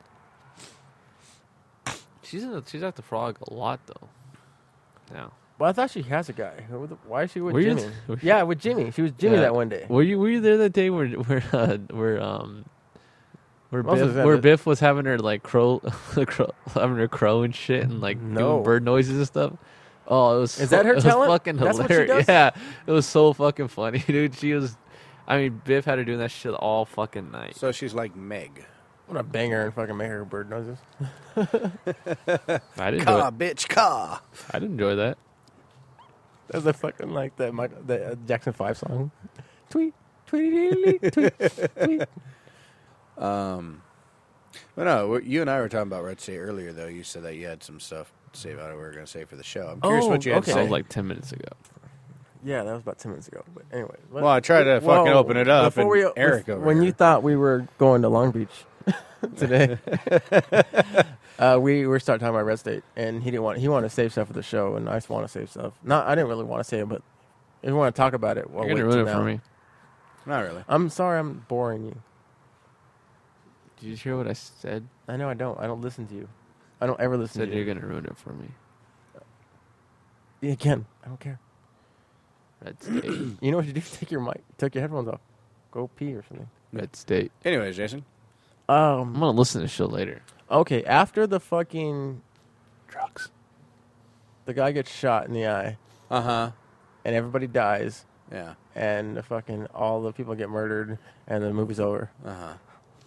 She's in the, she's at the Frog a lot though. Now. Well, I thought she has a guy. Who the- Why is she with Were you- Jimmy? were you- yeah, with Jimmy. She was Jimmy Yeah. that one day. Were you were you there that day where where uh, where um where Most Biff, of them- where Biff was having her like crow, crow having her crow and shit and like No. doing bird noises and stuff? Oh, it was Is so- that her it was talent? fucking That's what she hilarious. does? Yeah, it was so fucking funny, dude. She was, I mean, Biff had her doing that shit all fucking night. So she's like Meg. I'm gonna bang her and fucking make her bird noises. I didn't Car, enjoy, bitch, car. I didn't enjoy that. That's a fucking like the Mike- the uh, Jackson Five song. Tweet, tweet, tweet, tweet. Um, but no, we- you and I were talking about Red State earlier, though. You said that you had some stuff to say about it. We were going to say for the show. I'm curious Oh, what you had okay. to That say. was like ten minutes ago. Yeah, that was about ten minutes ago. But anyway, Well, I tried to fucking open it up, before and we- Eric bef- over when here. you thought we were going to Long Beach today, uh, we were starting talking about Red State, and he didn't want he wanted to save stuff for the show, and I just want to save stuff. Not, I didn't really want to save it, but if you want to talk about it, well, You're gonna wait ruin till it for now. me. Not really. I'm sorry, I'm boring you. Did you hear what I said? I know I don't. I don't listen to you. I don't ever listen Said to you're you. gonna ruin it for me. Yeah, Again, I don't care. Red State. You know what you do? Take your mic, take your headphones off, go pee or something. Red State. Anyways, Jason. I'm Um. gonna listen to the show later. Okay. After the fucking Drugs. the guy gets shot in the eye, Uh huh. and everybody dies, Yeah. and the fucking all the people get murdered, and the movie's over. Uh huh.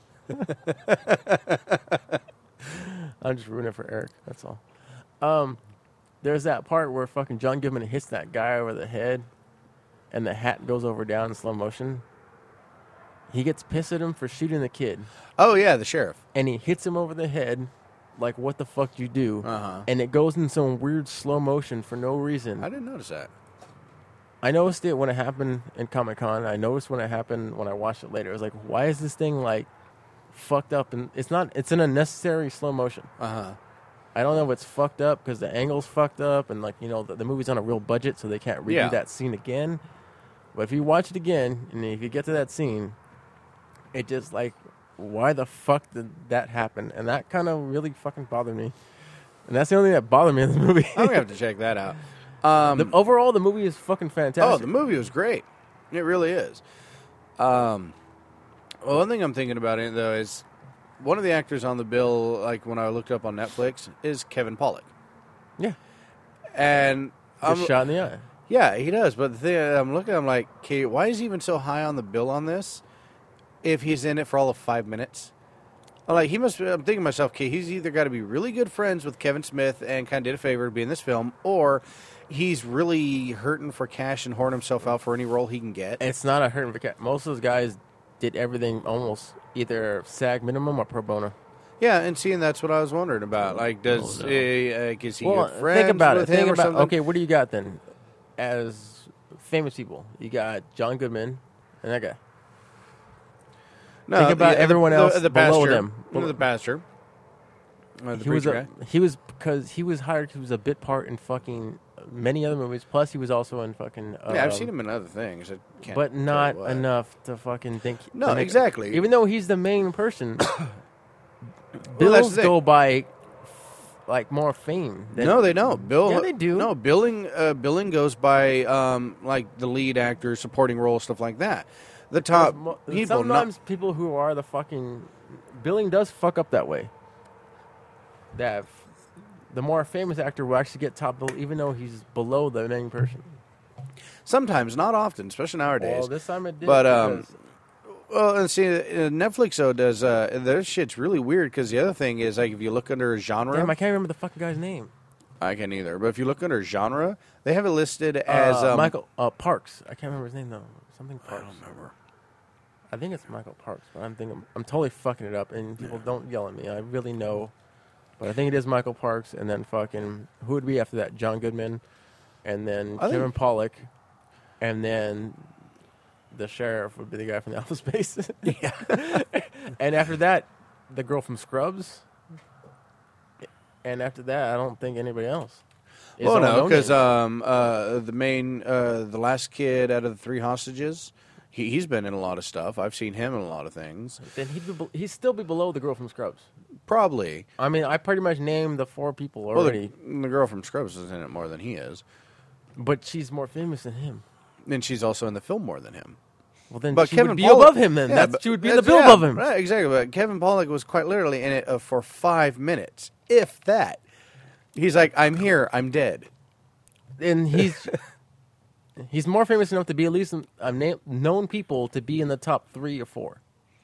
I'm just ruining it for Eric. That's all. Um, there's that part where fucking John Goodman hits that guy over the head, and the hat goes over down in slow motion. He gets pissed at him for shooting the kid, Oh yeah, the sheriff. and he hits him over the head, like "What the fuck you do?" Uh huh. And it goes in some weird slow motion for no reason. I didn't notice that. I noticed it when it happened in Comic Con. I noticed when it happened when I watched it later. It was like, why is this thing like fucked up, and it's not. It's an unnecessary slow motion. Uh huh. I don't know if it's fucked up because the angle's fucked up, and like you know, the, the movie's on a real budget, so they can't redo Yeah. that scene again. But if you watch it again, and if you get to that scene, it just like, why the fuck did that happen? And that kind of really fucking bothered me. And that's the only thing that bothered me in the movie. I'm gonna have to check that out. Um, the, overall, the movie is fucking fantastic. oh, the movie was great. It really is. Um, well, one thing I'm thinking about it though is one of the actors on the bill. Like when I looked up on Netflix, is Kevin Pollak, Yeah, and just I'm, shot in the eye. yeah, he does. But the thing I'm looking, I'm like, okay, why is he even so high on the bill on this? If he's in it for all of five minutes. I'm like, he must. I'm thinking to myself, okay, he's either got to be really good friends with Kevin Smith and kind of did a favor to be in this film, or he's really hurting for cash and whoring himself out for any role he can get. It's not a hurting for cat. Most of those guys did everything almost either SAG minimum or pro bono. Yeah, and seeing that's what I was wondering about. Like, does Oh, no. uh, uh, is he Well, good friends think about with it. him Think or about something? okay. What do you got then? As famous people, you got John Goodman and that guy. No, think about the, everyone the, else the, the below pastor, them. You know, the pastor. Uh, the he was preacher a, guy. he was because he was hired. He was a bit part in fucking many other movies. Plus, he was also in fucking. Um, Yeah, I've seen him in other things. I can't but tell not what. enough to fucking think. No, to make- exactly. Even though he's the main person, Well, that's bills the thing. go by like more fame. Than, No, they don't. Bill. Yeah, they do. No, billing. Uh, billing goes by um, like the lead actor, supporting role, stuff like that. The top Mo- people. Sometimes Not, people who are the fucking billing does fuck up that way. That f- the more famous actor will actually get top bill, even though he's below the main person. sometimes, not often, especially nowadays. Well, this time it did. But, um, because- Well, and see, uh, Netflix though does uh, their shit's really weird because the other thing is like if you look under a genre, damn, I can't remember the fucking guy's name. I can't either. But if you look under genre, they have it listed as uh, um, Michael uh, Parks. I can't remember his name though. Something I Parks. don't remember. I think it's Michael Parks, but I'm thinking I'm totally fucking it up. And people don't yell at me. I really know, but I think it is Michael Parks. And then fucking who would be after that? John Goodman, and then I Kevin think- Pollak, and then the sheriff would be the guy from the Outer Space. Yeah. And after that, the girl from Scrubs. And after that, I don't think anybody else. is Well, all no, known because names. um, uh, the main, uh, the last kid out of the three hostages, he, he's been in a lot of stuff. I've seen him in a lot of things. then he'd be, be- he'd still be below the girl from Scrubs. Probably. I mean, I pretty much named the four people Well, already, the, the girl from Scrubs is in it more than he is. but she's more famous than him. And she's also in the film more than him. Well, then But she Kevin would be Pollak- above him. Then Yeah, That's, but she would be in the that's- bill yeah, above him. Right, exactly. But Kevin Pollak was quite literally in it uh, for five minutes, if that. He's like, I'm here, I'm dead. And he's he's more famous enough to be at least I've na- known people to be in the top three or four.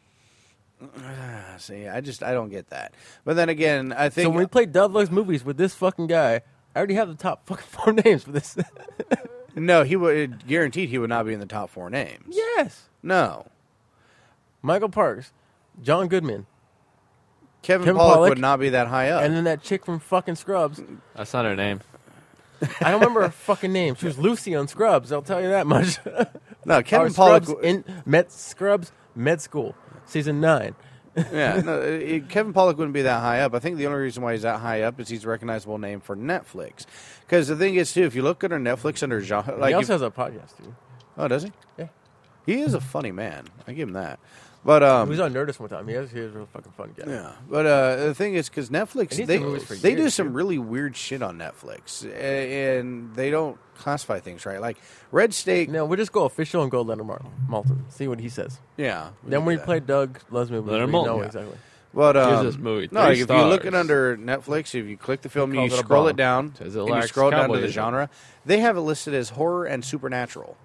Ah, See, I just, I don't get that. But then again, I think. So when we play Douglas movies with this fucking guy, I already have the top fucking four names for this. no, he would, guaranteed he would not be in the top four names. Yes, No. Michael Parks, John Goodman, Kevin, Kevin Pollak, Pollak, would not be that high up. and then that chick from fucking Scrubs. That's not her name. I don't remember her fucking name. She was Lucy on Scrubs. I'll tell you that much. no, Kevin Or Pollak. Scrubs w- in Met Scrubs Med School season nine. yeah, no, it, Kevin Pollak wouldn't be that high up. I think the only reason why he's that high up is he's a recognizable name for Netflix. Because the thing is, too, if you look under Netflix under genre, like he if- also has a podcast too. oh, does he? Yeah. He is a funny man. I give him that. But um, He was on Nerdist one time. He was, he was a real fucking fun guy. yeah. But uh, the thing is, because Netflix, And he's they done movies for they do years, some too. really weird shit on Netflix, a- and they don't classify things right. Like Red State. No, we'll just go official and go Leonard Mar- Malton. See what he says. Yeah. we Then can when do we that. play Doug Loves Movies, Leonard we Maltin, know yeah. exactly. But um, Gives this movie no, three like, if you look stars. it under Netflix, if you click the film, and Calls you it a scroll bomb. it down, Says it and you lacks scroll down to the cowboyism. genre, they have it listed as horror and supernatural.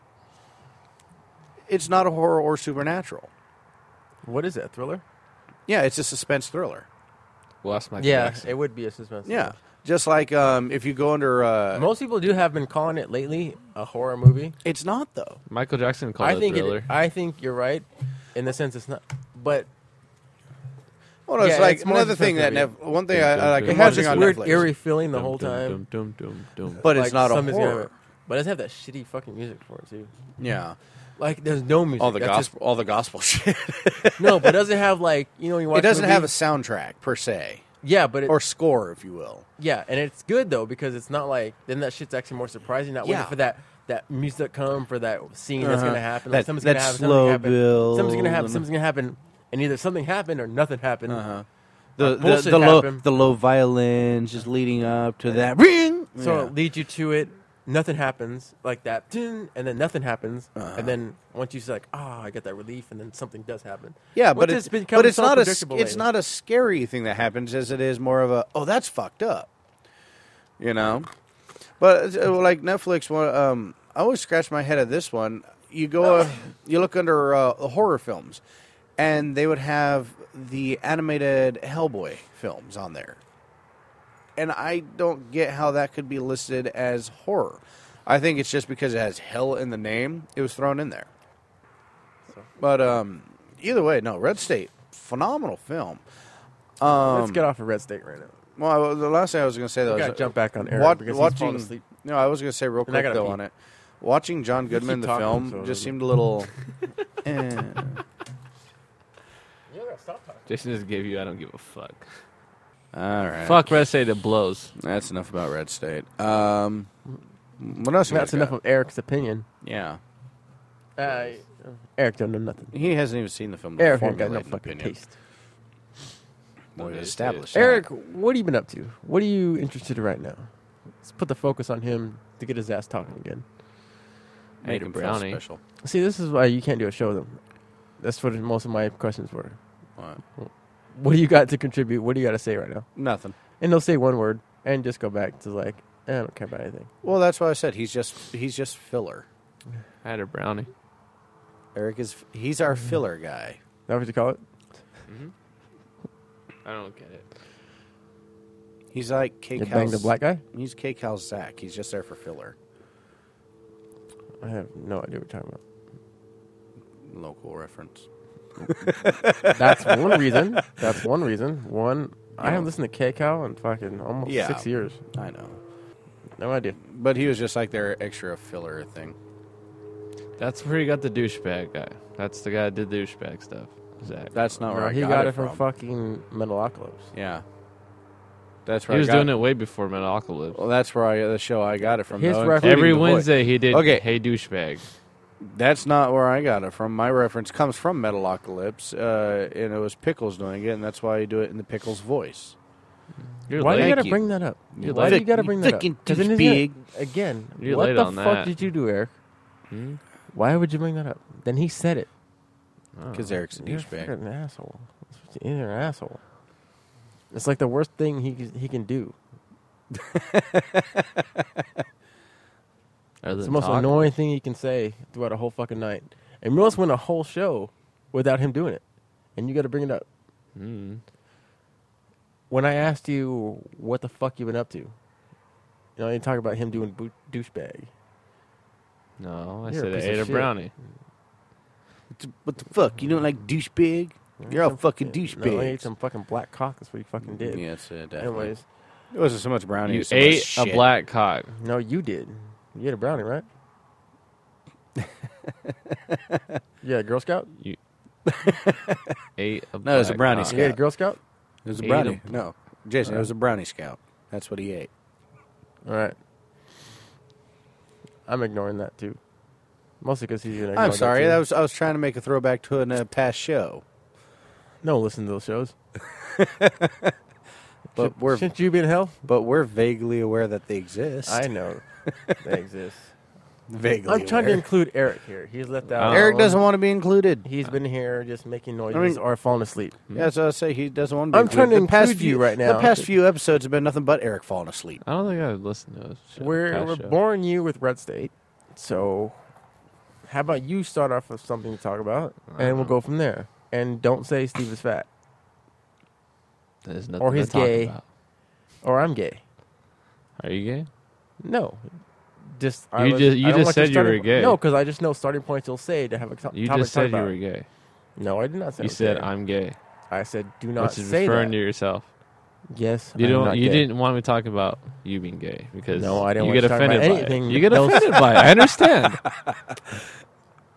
It's not a horror or supernatural. What is that, thriller? Yeah, it's a suspense thriller. Well, that's Michael Yeah, Jackson. it would be a suspense. Yeah, just like um, if you go under, uh, Most people do have been calling it lately a horror movie. it's not though. Michael Jackson called I it a think thriller. it, I think you're right in the sense it's not. But Well, no, it's Yeah, like it's more another thing that suspense Nef- one thing I, I like It it watching has this on weird Netflix, eerie feeling the Dum, whole dum, time. dum, dum, dum, dum. but Like it's not a something's gonna horror. happen. But it does have that shitty fucking music for it too. Yeah, Like there's no music. All the That's gospel, all the gospel shit. Just, no, but it doesn't have like you know you watch. It doesn't a movie, have a soundtrack per se, yeah, but it, or score, if you will. yeah, and it's good though because it's not like then that shit's actually more surprising. Not Yeah. waiting for that that music to come for that scene that's Uh-huh. gonna happen. That- Like, something's that gonna happen. slow Something's gonna happen. build Something's gonna happen. and- Something's gonna happen, and either something happened or nothing happened. Uh-huh. The, The the, the low the low violins just leading up to that ring. So Yeah. it leads you to it. Nothing happens like that, ding, and then nothing happens, Uh-huh. and then once you say like, "Ah, I get that relief," and then something does happen. Yeah, Once but it's, become but it's so not a s- predictable it's lately. not a scary thing that happens as it is more of a oh that's fucked up, you know. But uh, like Netflix, one um, I always scratch my head at this one. You go, uh, you look under uh, horror films, and they would have the animated Hellboy films on there, and I don't get how that could be listed as horror. I think it's just because it has hell in the name, it was thrown in there. But um, either way, no, Red State, phenomenal film. Um, Let's get off of Red State right now. Well, the last thing I was going to say though, We is gotta jump back on Eric wat- because he's watching. falling asleep. No, I was going to say real And I quick gotta though pee. on it. Watching John Goodman keep the talking, film so- just seemed a little. eh. Jason just gave you. I don't give a fuck. All right, Fuck Red State. It blows. That's enough about Red State. Um, what else? you That's guys enough got? of Eric's opinion. Yeah, Uh, Eric don't know nothing. he hasn't even seen the film. to Eric ain't got no formulate an fucking opinion. taste. Well, Okay, established. yeah. that. Eric, what have you been up to? What are you interested in right now? Let's put the focus on him to get his ass talking again. Make Made a him feel brownie. special. See, this is why you can't do a show with him. That's what most of my questions were. What? What do you got to contribute? What do you got to say right now? Nothing. And they'll say one word and just go back to like, eh, I don't care about anything. Well, that's why I said he's just he's just filler. I had a brownie. Eric is he's our filler guy. Is that what you call it? I don't get it. He's like K. You banged the black guy? He's K. Cal Zach. He's just there for filler. I have no idea what you're talking Local reference. about. That's one reason. That's one reason. One, I haven't listened to K-Cow in fucking almost Yeah. six years. I know, No idea. but he was just like their extra filler thing. That's where he got the douchebag guy. That's the guy that did the douchebag stuff. Zach. That's not where No, I he got, got, it it from, fucking Metalocalypse. Yeah, that's He where was I got doing it way before Metalocalypse. Well, that's where I the show I got it from. His though, reference- including Every the voice. Wednesday he did. Okay. Hey douchebag. That's not where I got it from. My reference comes from Metalocalypse, uh, and it was Pickles doing it, and that's why I do it in the Pickles voice. You're Why do you late. gotta you. bring that up? You're Why late. do you gotta bring that up? Fucking 'Cause then he's douchebag. gonna- Again, You're what late the on fuck that. did you do, Eric? Hmm? Why would you bring that up? Then he said it. Because Eric's a You're douchebag. an asshole. You're an asshole. It's like the worst thing he he can do. Other It's the than most talk. annoying thing he can say throughout a whole fucking night. And we almost went a whole show without him doing it. And you got to bring it up. Mm. When I asked you what the fuck you been up to, you know, you talk about him doing boo- douchebag. No, I You're a said I piece of ate a shit. brownie. What the fuck? You don't like douchebag? You're a Some fucking No, I ate douchebag. some fucking black cock. That's what you fucking did. Yes, uh, definitely. Anyways, It wasn't so much brownie. it You was so much ate a shit. black cock. no, you did. You ate a brownie, right? Yeah, Girl Scout. You ate a No, it was a black brownie cock. You ate a Scout. Girl Scout. It was a Ate brownie. a- No, Jason, it was a brownie scout. That's what he ate. All right. I'm ignoring that too. Mostly because he's gonna. I'm ignore sorry. That That too. was I was trying to make a throwback to a uh, past show. No, listen to those shows. But Should- we're shouldn't you be in hell? but we're vaguely aware that they exist. I know they exist. vaguely. I'm trying to aware. include Eric here. He's left out. Uh, Eric doesn't want to be included. He's been here just making noises I mean- or falling asleep. Yeah, so I say he doesn't want to. Be I'm trying to included. the past include few, you right now. The past few episodes have been nothing but Eric falling asleep. I don't think I would listen to a show. We're past we're show. boring you with Red State, so how about you start off with something to talk about, and we'll go from there. And don't say Steve is fat There's nothing or to he's talk gay. about. or I'm gay. Are you gay? No, just You just- you I don't just want said you starting- were gay. No, because I just know starting points you'll say to have a to- You topic just to talk said you about. were gay. No, I did not say. You I'm said gay. I'm gay, I said do not which is say referring that. to yourself. Yes, You I'm don't. not You gay. didn't want me to talk about you being gay because No, I didn't you want get to talk about offended by anything it. You get else. offended by it. I understand.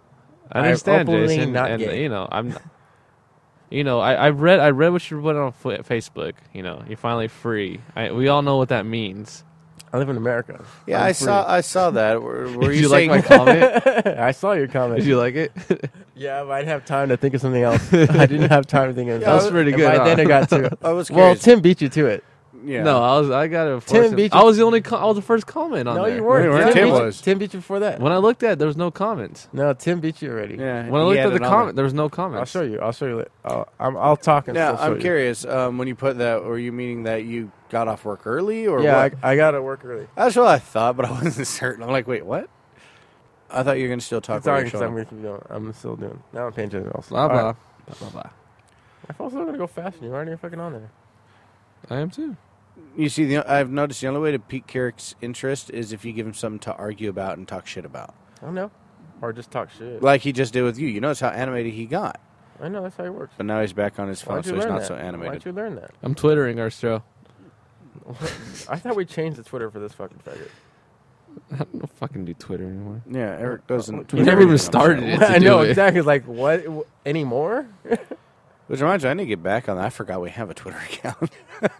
I understand, openly Jason, not and gay. you know, I'm. You know, I, I read I read what you put on F- Facebook. You know, you're finally free. I, we all know what that means. I live in America. Yeah, I'm I free. saw I saw that. Were, were Did you, you saying like my comment? I saw your comment. Did you like it? Yeah, but I didn't have time to think of something else. I didn't have time to think of Yeah, something that was else. pretty And good, By then huh? I got to. I was Well, curious. Tim beat you to it. yeah. No, I was I got to. Tim beat you- I was the only. Co- I was the first comment on No, there. you weren't. You weren't. Tim, Tim beat you- was. Tim beat you before that. When I looked at, it, there was no comments. No, Tim beat you already. Yeah. When I he looked had at the it on comment, there was no comments. I'll show you. I'll show you. Later. I'll, I'm, I'll talk and Now, still show I'm you. curious. Um, when you put that, were you meaning that you got off work early, or Yeah, what? I, I got to work early. That's what I thought, but I wasn't certain. I'm like, wait, what? I thought you were going to still talk It's about all your right, 'cause show. I'm, gonna keep going. I'm still doing. Now I'm paying attention. Also. Blah All blah. right. blah blah blah. My phone's still gonna go fast, and you're already fucking on there. I am too. You see, the, I've noticed the only way to pique Carrick's interest is if you give him something to argue about and talk shit about. I don't know, or just talk shit. Like he just did with you. You notice how animated he got. I know that's how it works. But now he's back on his phone, Why'd you so he's learn not that? so Why'd animated. you learn that? I'm twittering our show. I thought we changed the Twitter for this fucking faggot. I don't fucking do Twitter anymore. Yeah, Eric doesn't. You tweet never even everything on started the it. show. to I do know it. exactly. It's like what w- anymore? Which reminds me, I need to get back on that. I forgot we have a Twitter account.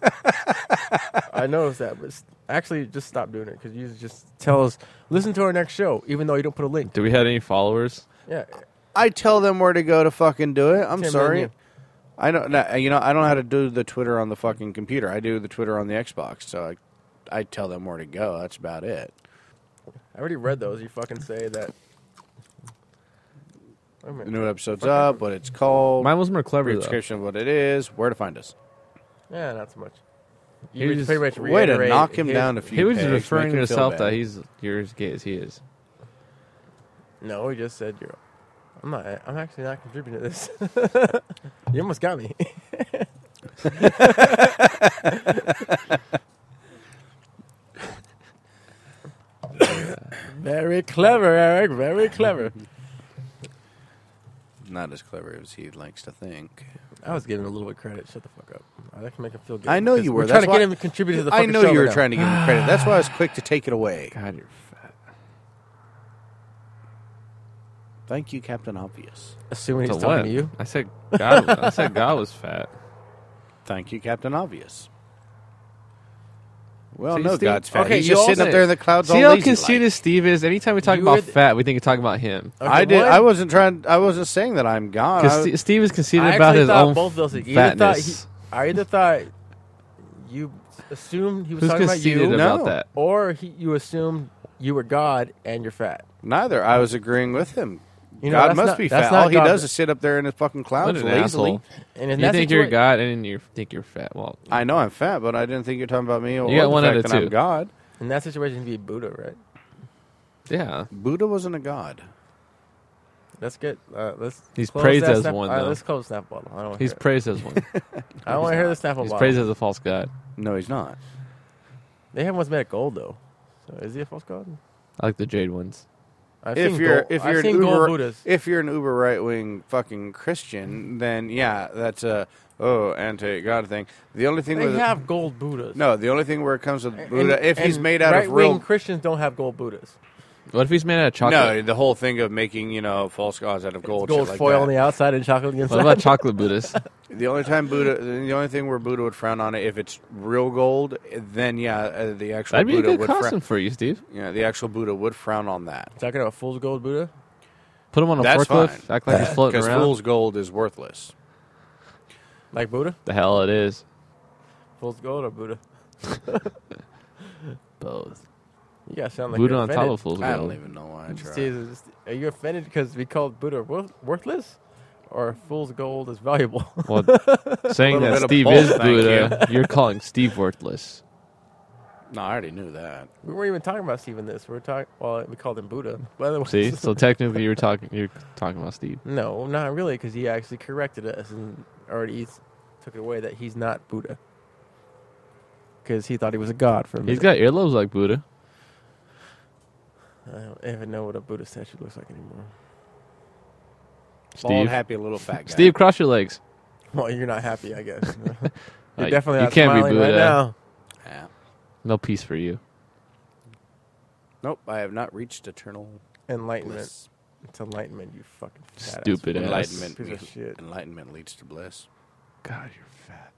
I noticed that, but s- actually, just stop doing it because you just tell us listen to our next show, even though you don't put a link. Do we have any followers? Yeah, I tell them where to go to fucking do it. I'm Tim, sorry. and I don't. no, You know, I don't know how to do the Twitter on the fucking computer. I do the Twitter on the Xbox. So I, I tell them where to go. That's about it. I already read those. You fucking say that. Wait a The minute. new episode's up. What it's called. Mine was more clever brief though. description of what it is. Where to find us. Yeah, not so much. He You was just pretty much Way to reiterate knock him his- down a few. He was just pegs, referring make to him feel himself bad. that he's you're as gay as he is. No, he just said you're. I'm not. I'm actually not contributing to this. You almost got me. Very clever, Eric. Very clever. not as clever as he likes to think. I was giving him a little bit of credit. Shut the fuck up. I like to make him feel good. I know because you we're were. trying That's to why- get him to contribute to the I fucking know show you were right now. trying to give him credit. That's why I was quick to take it away. God, you're fat. Thank you, Captain Obvious. Assuming So he's talking what? to you. I said God. I said God was fat. Thank you, Captain Obvious. Well, See, no, Steve- God's fat. okay, He's you just sitting also- up there in the clouds See all how lazy conceited Steve is. Anytime we talk You about were the- fat, we think we're talking about him. Okay, I did. one- I wasn't trying. I wasn't saying that I'm God. Because I- Steve is conceited I about actually his thought own both those things. You either thought he- fatness. I either thought you assumed he was Who's talking about conceited you, about No. that? or he, you assumed you were God and you're fat. Neither. I was agreeing with him. You know, God that's must not- be that's fat. not All he God. does is sit up there in his fucking What clouds an lazily. asshole! And in You that think you're situa- God, and you think you're fat. Well, I know I'm fat, but I didn't think you're talking about me or You got the one fact out of that I'm two. God. In that situation, he'd be Buddha, right? yeah, Buddha wasn't a god. Let's get. Uh, let's. He's close praised that as snap- one, all right, though. let's close snap bottle. I don't. he's hear it. praised as one. I don't want to hear the snap He's bottle. praised as a false god. No, he's not. They haven't once made of gold though. So is he a false god? I like the jade ones. I've If seen you're gold, if I've you're an seen gold uber Buddhas. if you're an uber right wing fucking Christian, then yeah, that's a oh anti God thing. The only thing They with have gold Buddhas. no, the only thing where it comes with And- Buddha, if he's and made out of right-wing real. Christians don't have gold Buddhas. What if he's made out of chocolate? No, the whole thing of making you know false gods out of gold, gold shit like foil that. on the outside and chocolate on the inside. What about chocolate Buddhists? The only time Buddha, the only thing where Buddha would frown on it, if it's real gold, then yeah, uh, the actual That'd be a Buddha good would costume frown. for you, Steve. Yeah, the actual Buddha would frown on that. Talking about fool's gold Buddha. Put him on a That's forklift. fine. Act like he's floating Because around. fool's gold is worthless. Like Buddha? The hell it is. Fool's gold or Buddha? Both. You guys sound like Buddha you're on top offended. of fool's I gold. don't even know why I Just- tried. just- Are you offended because we called Buddha worth- worthless? Or fool's gold is valuable? Well, saying Little that bit of Steve both, is thank Buddha, you're calling Steve worthless. No, I already knew that. we weren't even talking about Steve in this. We were talking. Well, we called him Buddha. By the way, See, so technically you're talking you're talking about Steve. no, not really, because he actually corrected us and already s- took it away that he's not Buddha. Because he thought he was a god for a minute. He's got earlobes like Buddha. I don't even know what a Buddha statue looks like anymore. Bald, Steve, happy little fat guy. Steve, cross your legs. Well, you're not happy, I guess. Uh, You're definitely you not can't be smiling right Buddha. now. Yeah. No peace for you. Nope, I have not reached eternal Enlightenment. bliss. It's enlightenment, you fucking fat Stupid ass. Enlightenment. Piece of shit. Enlightenment leads to bliss. God, you're fat.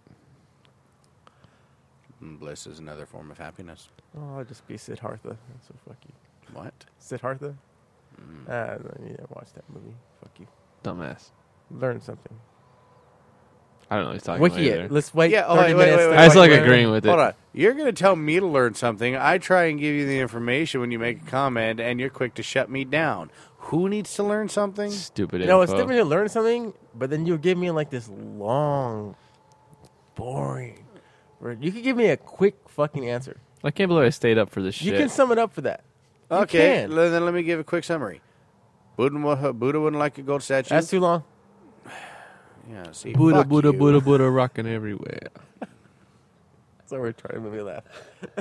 And bliss is another form of happiness. Oh, I'll just be Siddhartha. So fuck you. What? Siddhartha? Mm. Ah, I need to watch that movie. Fuck you. Dumbass. Learn something. I don't know what he's talking Wiki about it. either. Let's wait Yeah, oh, thirty wait, wait, minutes. wait, to wait, I was watch like it. agreeing with it. Hold on. You're going to tell me to learn something. I try and give you the information when you make a comment, and you're quick to shut me down. Who needs to learn something? Stupid No, it's info. different to learn something, but then you give me like this long, boring. where You could give me a quick fucking answer. I can't believe I stayed up for this shit. You can sum it up for that. You Okay, can. l- then let me give a quick summary. Buddha, wa- Buddha wouldn't like a gold statue. That's too long. yeah, see, Buddha, fuck Buddha, you. Buddha, Buddha, rocking everywhere. So we're trying to make me laugh.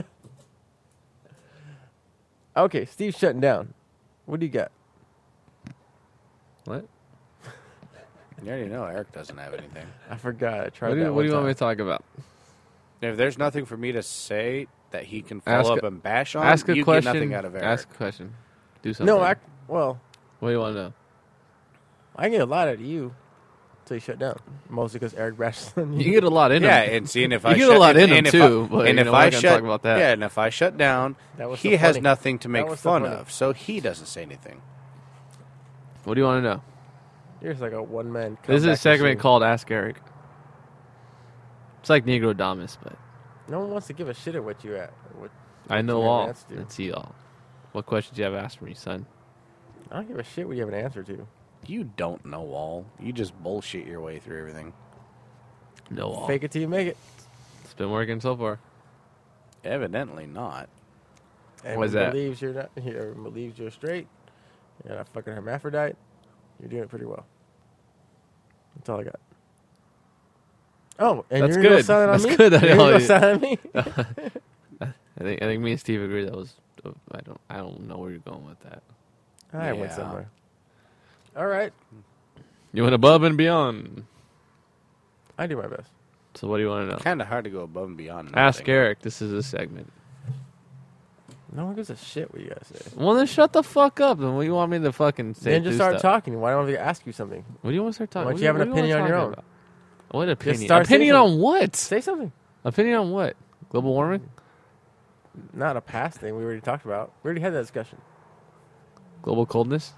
Okay, Steve's shutting down. What do you got? What? You already know Eric doesn't have anything. I forgot. I tried What do, that you, what one do you want time. me to talk about? If there's nothing for me to say that he can follow Ask up a- and bash on, Ask a you question. get nothing out of Eric. Ask a question. Do something. No, I, well, What do you want to know? I get a lot out of you until you shut down. Mostly because Eric bashes on You you. can get a lot in yeah, him. and seeing if You I get a shut, lot and, in him, and if too, I, but, and you if know, we're I not gonna shut, talk about that. yeah, and if I shut down, That was he so has funny. nothing to make was so fun funny. of, so he doesn't say anything. What do you want to know? You're just like a one man. This is a segment called Ask Eric. It's like Negro Damas, but No one wants to give a shit at what you at. What, I what know you have an all. answer to. Let's see all. What questions do you have asked for me, son? I don't give a shit what you have an answer to. You don't know all. You just bullshit your way through everything. No all. Fake it till you make it. It's been working so far. Evidently not. What's Everyone that? Believes you're not. Everyone believes you're straight. You're not a fucking hermaphrodite. You're doing it pretty well. That's all I got. Oh, and That's you're gonna go good. silent on That's me? good that You're gonna all go you- silent on me? I think I think me and Steve agree that was. uh, I don't I don't know where you're going with that. I went Yeah. somewhere. All right. You went above and beyond. I do my best. So what do you want to know? Kind of hard to go above and beyond. Ask nothing. Eric. This is a segment. No one gives a shit what you guys say. Well, then shut the fuck up. Then what do you want me to fucking say? Then just do start stuff? talking. Why don't we ask you something? What do you want to start talking? Why don't what you have do an what do you opinion wanna on your talk own? about? What opinion? start saying Opinion on what? Say something. Opinion on what? Global warming? Not a past thing we already talked about. We already had that discussion. Global coldness?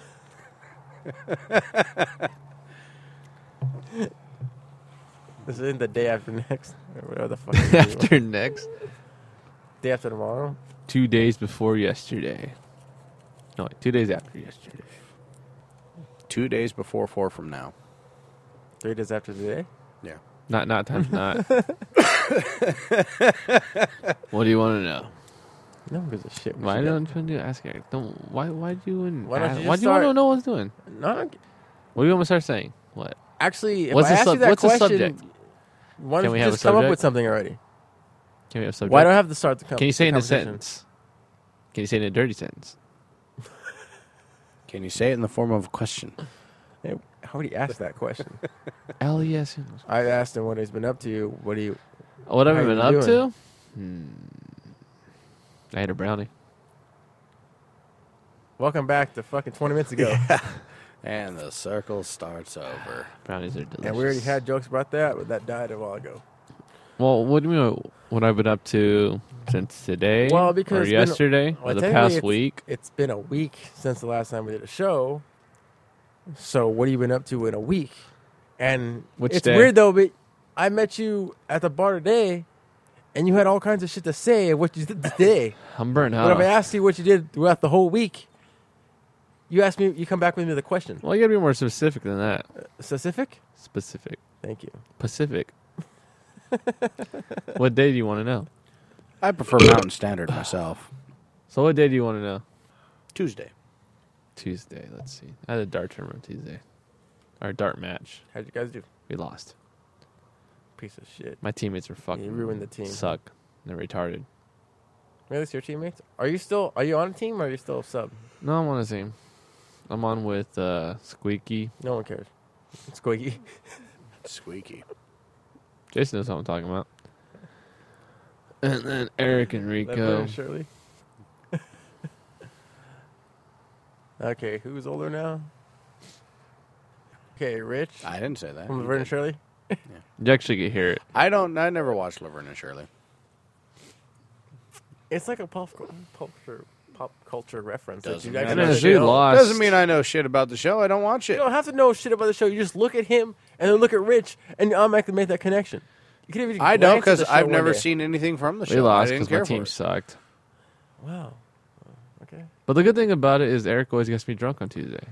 This isn't the day after next. Or whatever the fuck. it is. After next? Day after tomorrow. Two days before yesterday. No, wait, two days after yesterday. Two days before four from now. Three days after today. Yeah. Not not times not. What do you want to know? No one gives a shit. what Why you got. don't you ask Eric? Don't why why do you and Why don't you why just do you want to start- know what I was doing? No, I don't- What do you want me to start saying? What? actually, if What's I the ask sub- you that what's the question, subject? why Can don't we you have a just come up subject? with something already? Can we have a subject? Why do I have to start the com- Can you say it in a conversation? sentence? Can you say it in a dirty sentence? Can you say it in the form of a question? Hey, I already asked that question. L E S. I asked him what he's been up to. What do you? What have I How been you up doing? to? Hmm. I had a brownie. Welcome back to fucking twenty minutes ago. And the circle starts over. Brownies are delicious. And we already had jokes about that, but that died a while ago. Well, what do you mean? What I've been up to since today? Well, because or it's been a- yesterday, well, or the technically past it's- week. It's been a week since the last time we did a show. So what have you been up to in a week? And Which it's day? weird though, but I met you at the bar today, and you had all kinds of shit to say of what you did today. I'm burnt But if I out. asked you what you did throughout the whole week, you asked me. You come back with me with a question. Well, you gotta be more specific than that. Specific? Specific. Thank you. Pacific. What day do you want to know? I prefer Mountain Standard myself. So, what day do you want to know? Tuesday. Tuesday. Let's see. I had a dart tournament Tuesday. Our dart match. How'd you guys do? We lost. Piece of shit. My teammates were fucking. You ruined the team. Suck. They're retarded. Really, it's your teammates? Are you still? Are you on a team or are you still a sub? No, I'm on a team. I'm on with uh, Squeaky. No one cares. Squeaky. Squeaky. Jason knows what I'm talking about. And then Eric and That Rico. better, Shirley. Okay, who's older now? Okay, Rich I didn't say that. from You Laverne and did. Shirley. You actually can hear it. I don't. I never watched Laverne and Shirley. It's like a pop, pop culture, pop culture reference. that Doesn't you mean I guys know know never she shit. know. lost. Doesn't mean I know shit about the show. I don't watch You it. don't have to know shit about the show. You just look at him and then look at Rich, and you automatically make that connection. You can even I know glance at because the show I've one never day. seen anything from the show. We lost I didn't because my care team for it. sucked. Wow. Okay. But the good thing about it is Eric always gets me drunk on Tuesday.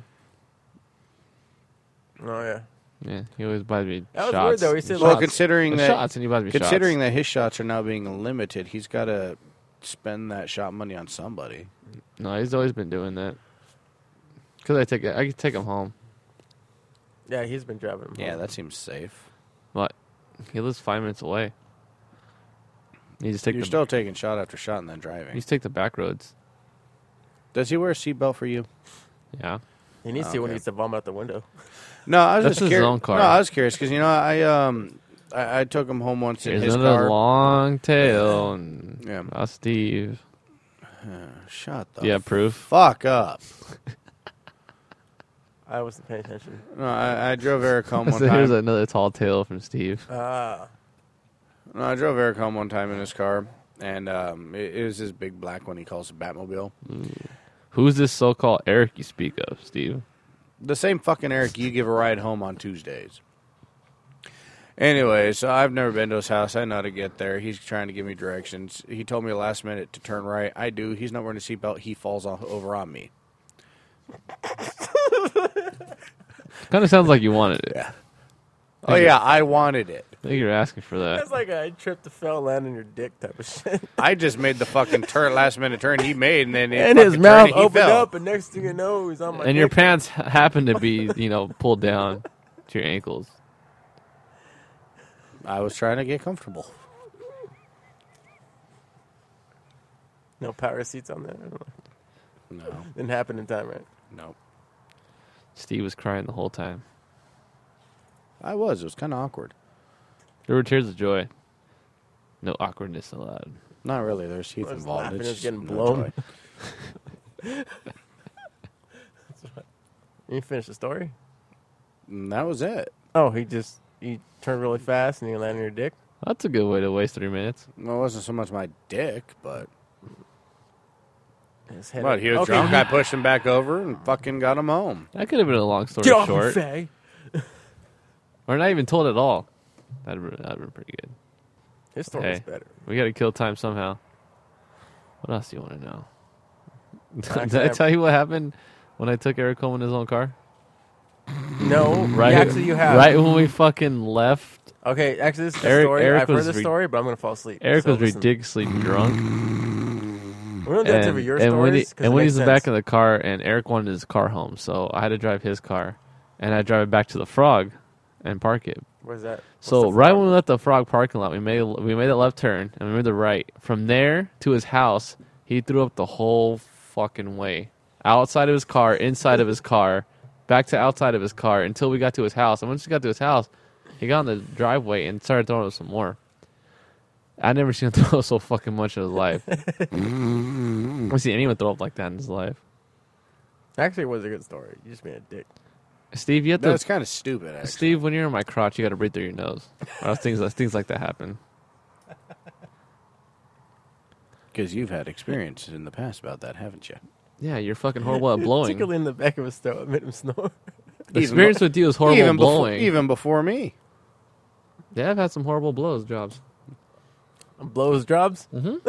Oh yeah. Yeah, he always buys me That was shots. weird, though. He said, and Well, Shots. considering and that, shots, and he buys me considering shots. that his shots are now being limited, he's got to spend that shot money on somebody. No, he's always been doing that. Because I take it, I can take him home. Yeah, he's been driving. him Yeah, home. that seems safe. But he lives five minutes away. You just take You're the still taking shot after shot and then you driving. just take the back roads. Does he wear a seatbelt for you? Yeah. He needs Oh, to when okay. he needs to vomit out the window. No, I was That's just his curious. own car. No, I was curious because you know I um I, I took him home once in Here's his another car. long tail. And Yeah. uh, Steve. Shut the Yeah, proof. fuck up. I wasn't paying attention. No, I, I drove Eric home one So here's time. another tall tale from Steve. Ah. No, I drove Eric home one time in his car, and um, it, it was his big black one he calls a Batmobile. Who's this so-called Eric you speak of, Steve? The same fucking Eric you give a ride home on Tuesdays. Anyway, so I've never been to his house. I know how to get there. He's trying to give me directions. He told me last minute to turn right. I do. He's not wearing a seatbelt. He falls off, over on me. Kind of sounds like you wanted it. Yeah. Oh, yeah, I wanted it. I think you're asking for that. That's like a trip to fell, land on your dick type of shit. I just made the fucking turn, last minute turn he made, and then it And his fucking mouth turned and he opened fell. up, and next thing you know, he's on my And your dick. pants ha- happen to be, you know, pulled down to your ankles. I was trying to get comfortable. No power seats on there. No, Didn't happen in time, right? no. Steve was crying the whole time. I was. It was kind of awkward. There were tears of joy. No awkwardness allowed. Not really. There's teeth I was involved. laughing, It's it was just getting no blown. joy. You finish the story? And that was it. Oh, he just he turned really fast and he landed on your dick. That's a good way to waste three minutes. Well, it wasn't so much my dick, but His head. but he was Okay. drunk. I pushed him back over and fucking got him home. That could have been a long story Get off me, short. fag. Or not even told at all. That'd have been, been pretty good. His story was Hey. better. We got to kill time somehow. What else do you want to know? Did I Actually, tell you what happened when I took Eric home in his own car? No, Right. yeah, actually, you have. Right when we fucking left, Okay, actually, this is the Eric- story. Eric I've heard was the re- story, but I'm gonna fall asleep. Eric So was listen. ridiculously drunk. We're gonna do that And, to your and when he, stories. 'cause and it when makes he's in the back sense. of the car, and Eric wanted his car home, so I had to drive his car, and I drive it back to the Frog, and park it. Where's that? What's So the right frog? when we left the Frog parking lot, we made we made a left turn and we made the right. From there to his house, he threw up the whole fucking way, outside of his car, inside of his car, back to outside of his car until we got to his house. And once we got to his house, he got in the driveway and started throwing up some more. I never seen him throw so fucking much in his life. I never seen anyone throw up like that in his life. Actually, it was a good story. You just made a dick. Steve, you have That's to. kind of stupid, actually. Steve, when you're in my crotch, you got to breathe through your nose, or else things things like that happen. Because you've had experiences in the past about that, haven't you? Yeah, you're fucking horrible at blowing. Tickle in the back of his throat, made him snore. The Even experience be- with you is horrible even blowing. Before, even before me. Yeah, I've had some horrible blows jobs. Blows jobs.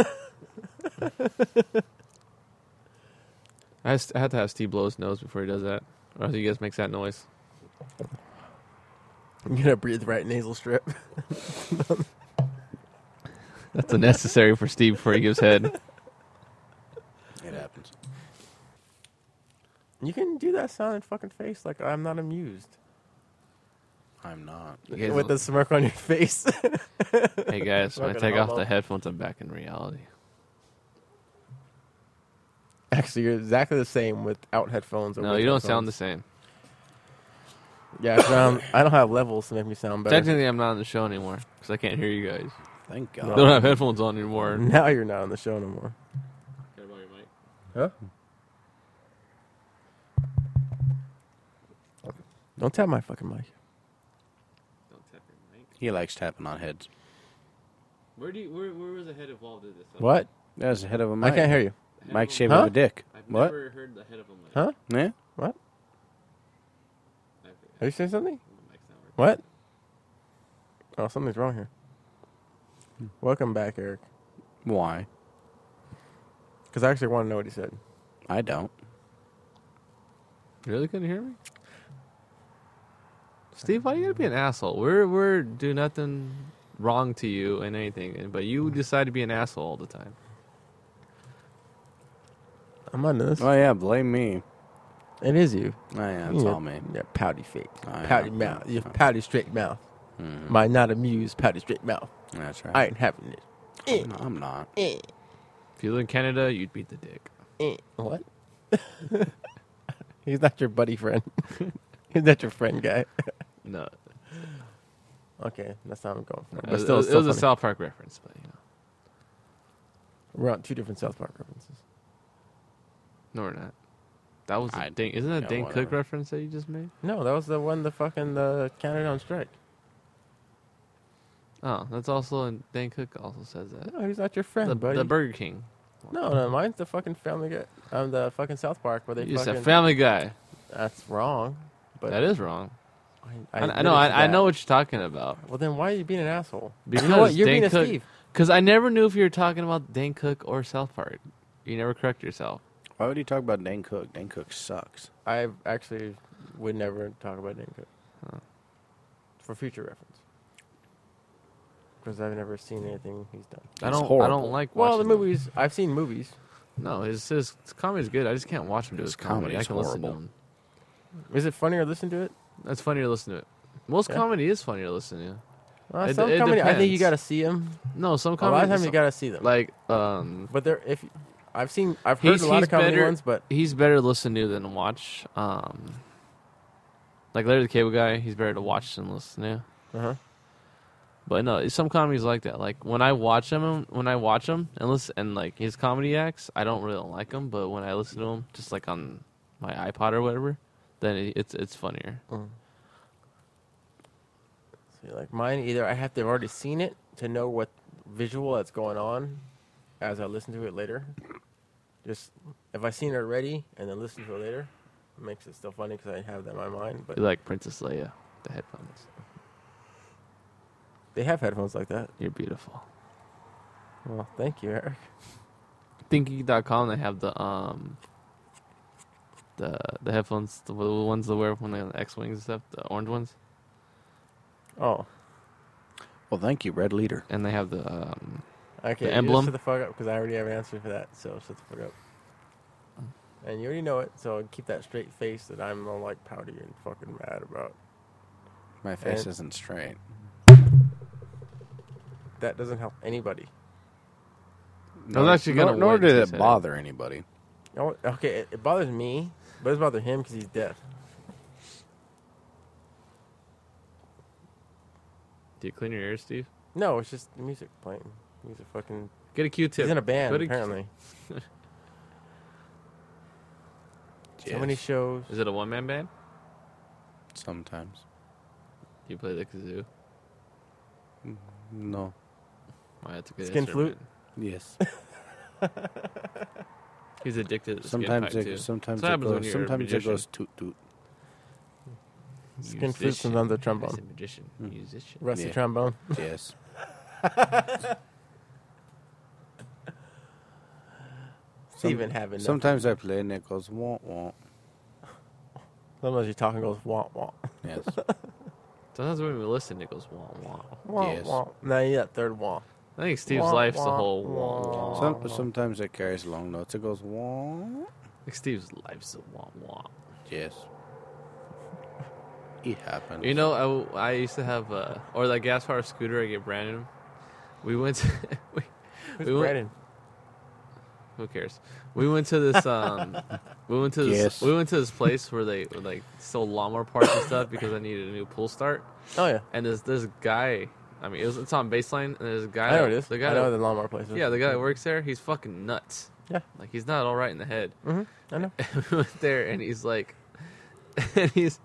I, has- I had to have Steve blow his nose before he does that, or else he just makes that noise. I'm gonna breathe right nasal strip. That's unnecessary for Steve before he gives head. It happens. You can do that sound in fucking face like I'm not amused. I'm not. You guys- With the smirk on your face. Hey guys, when I Fucking take off homo. the headphones, I'm back in reality. Actually, you're exactly the same without headphones. Or No, with you don't sound the headphones. same. Yeah, 'cause I don't, I don't have levels to make me sound better. Technically, I'm not on the show anymore because I can't hear you guys. Thank I God. don't have headphones on anymore. Now you're not on the show no more. Can I borrow your mic? Huh? Don't tap my fucking mic. Don't tap your mic. He likes tapping on heads. Where do you, where where was the head involved in this? What? That's the head of a mic. I can't hear you. Mike of a shaved Huh? with a dick. I've What? never heard the head of a mic. Huh? Yeah? What? I've- Are you saying something? the mic's not working. What? Oh, something's wrong here. Welcome back, Eric. Why? Because I actually want to know what he said. I don't. You really couldn't hear me? Steve, why you gotta be an asshole? We're we're do nothing wrong to you and anything, but you decide to be an asshole all the time. I'm on this. Oh, yeah, blame me. It is you. Oh, yeah, it's Yeah, all me. Yeah, pouty face. I pouty am. mouth. You have pouty straight mouth. Mhm. My not amused pouty straight mouth. That's right. I ain't having it. Eh, I'm, I'm not. eh, If you live in Canada, you'd beat the dick. eh. What? He's not your buddy friend. He's not your friend guy. No, Okay, that's not what I'm going for. it But was, still, it it's was, it was still a funny. South Park reference, but you know, We're on two different South Park references. no, we're not. That was a I- Dane, isn't that a yeah, Dane Cook whatever. reference that you just made? No, that was the one the fucking the Canada on strike. Oh, that's also and Dane Cook also says that. No, he's not your friend, The, buddy. the Burger King. no, no, mine's the fucking Family Guy. I'm the fucking South Park where they You fucking. said Family Guy. That's wrong. But That is wrong. I, I, I, I know. admitted to I, I that. know what you're talking about. Well, then why are you being an asshole? Because you know what? You're Dane being a Cook. Steve. Because I never knew if you were talking about Dane Cook or South Park. You never correct yourself. Why would you talk about Dane Cook? Dane Cook sucks. I actually would never talk about Dane Cook. Huh. For future reference. Because I've never seen anything he's done. I It's don't. I horrible. don't like. Well, the watching them. movies, I've seen movies. No, his his, his comedy's good. I just can't watch him do his, His comedy. comedy I is can listen to horrible. him. Is it funny or listen to it? That's funnier to listen to it. Most Yeah. comedy is funnier to listen to. Uh, It- some it comedy, I think you depends. got to see them. No, some A comedy. lot of times you some- got to see them. like um. But there, if I've seen, I've heard He's, a lot he's of comedy better. ones, but he's better to listen to than watch. Um, like Larry the Cable Guy, he's better to watch than listen to. uh-huh. But no, some comedies like that. Like when I watch him, when I watch him and listen, and like his comedy acts, I don't really like them. But when I listen to him, just like on my iPod or whatever, then it, it's it's funnier. Mm. See, like mine, either I have to have already seen it to know what visual that's going on as I listen to it later. Just if I've seen it already and then listen to it later, it makes it still funny because I have that in my mind. But You like Princess Leia, the headphones. they have headphones like that. You're beautiful. Well, thank you, Eric. Thinking dot com, they have the um the the headphones, the, the ones that wear when they're on the X-wings and stuff, the orange ones, Oh, Well, thank you, Red Leader. and they have the um okay. The you emblem? Just shut the fuck up because I already have an answer for that. So shut the fuck up. And you already know it, so keep that straight face that I'm all like pouty and fucking mad about. My face And- isn't straight. That doesn't help anybody. I was actually gonna nor, nor wait did until you it said bother anybody. Oh, okay, it, it bothers me, but it bothers him because he's deaf. Do you clean your ears, Steve? No, it's just music playing. He's a fucking. Get a Q-tip. He's in a band Go to- apparently. So many Yes. shows. Is it a one-man band? Sometimes. Do you play the kazoo? No. Wow, that's a good Skin flute? instrument. Yes. He's addicted to the sometimes skin pipe, it, too. sometimes That's what it happens when goes. you're a Sometimes it musician. goes toot toot. Skin flute, Musician. sometimes the I trombone. said magician. Hmm. Musician. Rusty Yeah. trombone. Yes. Steven having nothing. Sometimes I play and it goes wah wah. Sometimes you talk and goes wah wah. Yes. Sometimes when we listen, it goes wah wah. Wah Yes. wah. Now you got third wah. I think Steve's Wah, life's the wah, whole wah wah. wah. Some, sometimes it carries long notes. It goes wah. I think Steve's life's the wah wah. Yes. It happens. You know, I, I used to have, uh, or that gas powered scooter I get Brandon. We went to, we, Who's we went, Brandon? who cares? We went to this, um, we went to this, Yes. we went to this place where they were like sold lawnmower parts and stuff because I needed a new pull start. Oh yeah, And there's this guy, I mean, it was, it's on baseline, and there's a guy. I know that- it is. The guy I know that- the lawnmower place. Is. yeah, the guy that works there, he's fucking nuts. Yeah. Like, he's not all right in the head. Mm-hmm. I know. we went there, and he's like, and he's,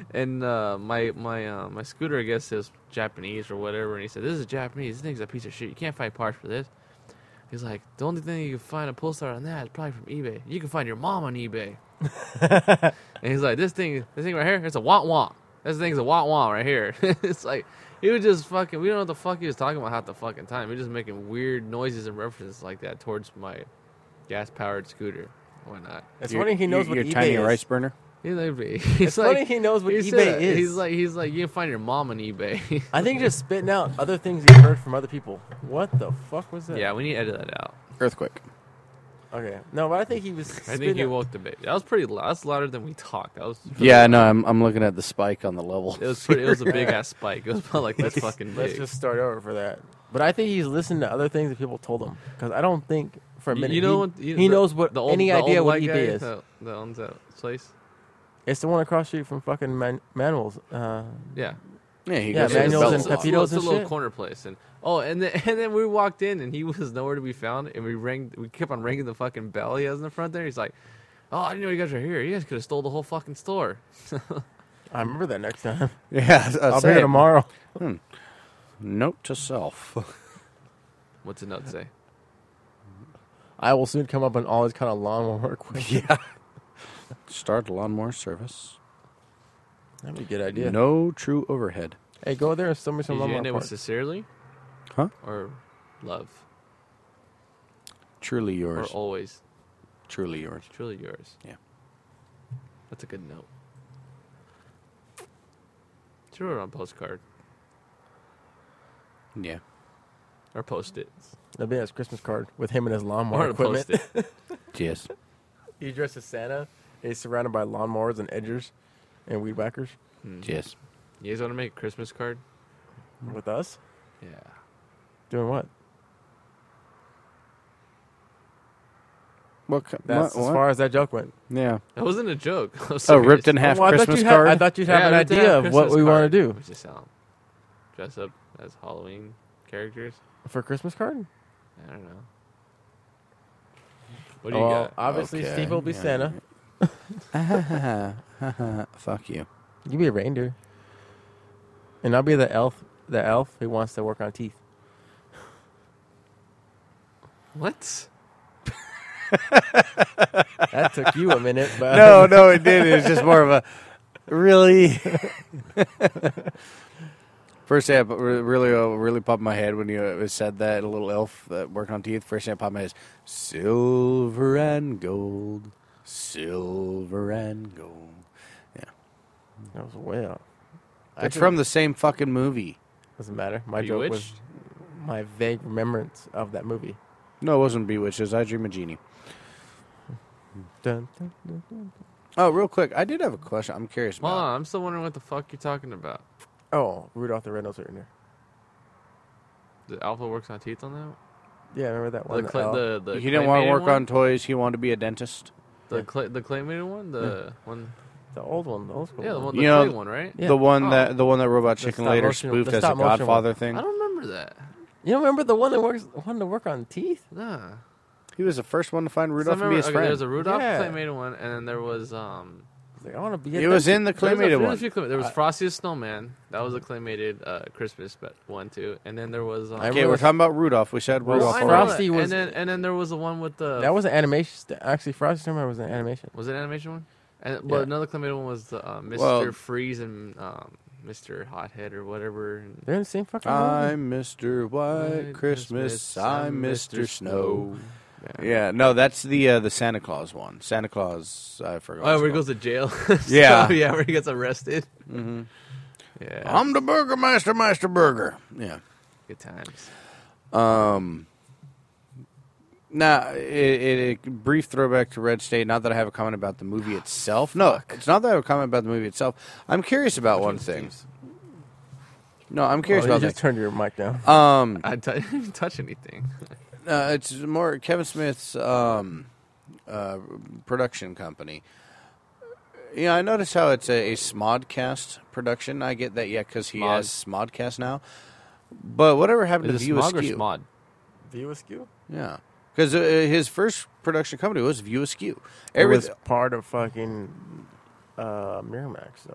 and uh, my my uh, my scooter, I guess, is Japanese or whatever. And he said, "This is Japanese. This thing's a piece of shit. You can't find parts for this." He's like, "The only thing you can find a pull start on that is probably from eBay. You can find your mom on eBay." And he's like, "This thing, this thing right here, it's a wah wah. This thing's a wah wah right here." It's like he was just fucking. We don't know what the fuck he was talking about half the fucking time. He was just making weird noises and references like that towards my gas powered scooter. Why not? It's Your- funny he knows your, what your eBay tiny is. rice burner. He's like, he's It's like, funny he knows what he eBay said- is. He's like, he's like, you can find your mom on eBay. I think just spitting out other things he heard from other people. What the fuck was that? Yeah, we need to edit that out. Earthquake. Okay. No, but I think he was. I spitting think you out- woke the baby. That was pretty loud. That's louder than we talked. That was Yeah, no, I'm I'm looking at the spike on the level. It was pretty. It was a big ass spike. It was about like this fucking Let's big. just start over for that. But I think he's listened to other things that people told him because I don't think for a You- minute you know he, what? You, he the- knows what the old, any the idea old what white eBay guy is. That, that owns that place. It's the one across the street from fucking man- Manuel's. Uh, Yeah, Yeah, he Yeah, goes to the Manuel's Bella and Law. Pepitos and It's a little shit. corner place, and oh, and then and then we walked in, and he was nowhere to be found, and we rang. We kept on ringing the fucking bell he has in the front there. He's like, "Oh, I didn't know you guys were here. You guys could have stole the whole fucking store." I remember that next time. Yeah, I'll be here tomorrow. Note to self. What's the note say? I will soon come up on all this kind of lawnmower equipment. Yeah. Start lawnmower service. That'd be a good idea. No true overhead. Hey, go there and sell me Did some you lawnmower end it with parts. sincerely, Huh? or love, Truly or yours. always Truly yours. truly yours? Yeah. That's a good note. Should write it on postcard Yeah. or post it. That'd be his Christmas card with him and his Or lawnmower to post equipment. it. Yes. He dressed as Santa. And he's surrounded by lawnmowers and edgers and weed whackers Hmm. Yes. You guys want to make a Christmas card? with us. Yeah. Doing what? What? co- That's what, as what? far as that joke went. Yeah. That wasn't a joke. I was Oh, serious. ripped in half Well, I thought Christmas you'd have- card. I thought you'd have Yeah, an ripped in idea half of what Christmas we want card. to do We just um, dress up as Halloween characters. for a Christmas card. I don't know. What do you well, got? obviously Okay. Steve will be Yeah. Santa. Fuck you. You be a reindeer, and I'll be the elf. The elf who wants to work on teeth. What? That took you a minute, but No, no, it did. It was just more of a really. First thing that really, really popped in my head when you uh, said that, a little elf that worked on teeth. First thing that popped in my head is silver and gold, silver and gold. Yeah, that was way out. it's from the same fucking movie. Doesn't matter. My joke was Bewitched? my vague remembrance of that movie. No, it wasn't Bewitched. It was I Dream of Jeannie. Dun, dun, dun, dun. Oh, real quick, I did have a question. I'm curious Hold about. on, I'm still wondering what the fuck you're talking about. Oh, Rudolph the Red-Nosed Reindeer. The Alpha works on teeth on that? Yeah, remember that The one? cla- elf? the, the he didn't want to claymated work one? on toys. He wanted to be a dentist. the Yeah. clay, the claymated one, the one, the old one, the old school. yeah, the one. one, the You know, clay one, right? Yeah. The one Oh. that the one that Robot The Chicken stop later motion- spoofed the as a stop motion one. Godfather thing. I don't remember that. You don't remember the one that works, one to work on teeth? Nah. He was the first one to find So I Rudolph and be remember, his okay, friend. There's a Rudolph Yeah. claymated one, and then there was um. He's like, I want to be. A It was dentist. in the There was a- claymated there was a one. few clay- There was I- Frosty the Snowman. That was a claymated uh, Christmas but one too, and then there was. Um, I Okay, remember- we're talking about Rudolph. We said Well, Rudolph. I I know already. that. Frosty was- and then and then there was the one with the. That was an animation. st- Actually, Frosty Snowman was an animation. Was it an animation one? And but Yeah. another claymated one was the uh, Mister Well- Freeze and um, Mister Hothead or whatever. And They're in the same fucking movie. I'm Mister White White Christmas. Christmas, I'm I'm Mister Mister Snow. yeah. Yeah, no, that's the uh, the Santa Claus one. Santa Claus, I forgot. Oh, what where he it's goes to jail. Yeah. So, yeah, where he gets arrested. called. Mhm. Yeah, I'm the Burgermeister, Meister Burger. Yeah. good times. Um. Now, it, it, it brief throwback to Red State. Not that I have a comment about the movie itself. No, it's not that I have a comment about the movie itself. I'm curious about one thing. No, I'm curious Oh, you about just that. turned your mic down. Um, I t- didn't even touch anything. uh, it's more Kevin Smith's um, uh, production company. You know, I notice how it's a, a Smodcast production. I get that, yeah, because he Smod. has Smodcast now. But whatever happened Is to it View Smog or Askew? Smod? View Askew? Yeah, because uh, his first production company was View Askew. It was Everyth- part of fucking uh, Miramax, though.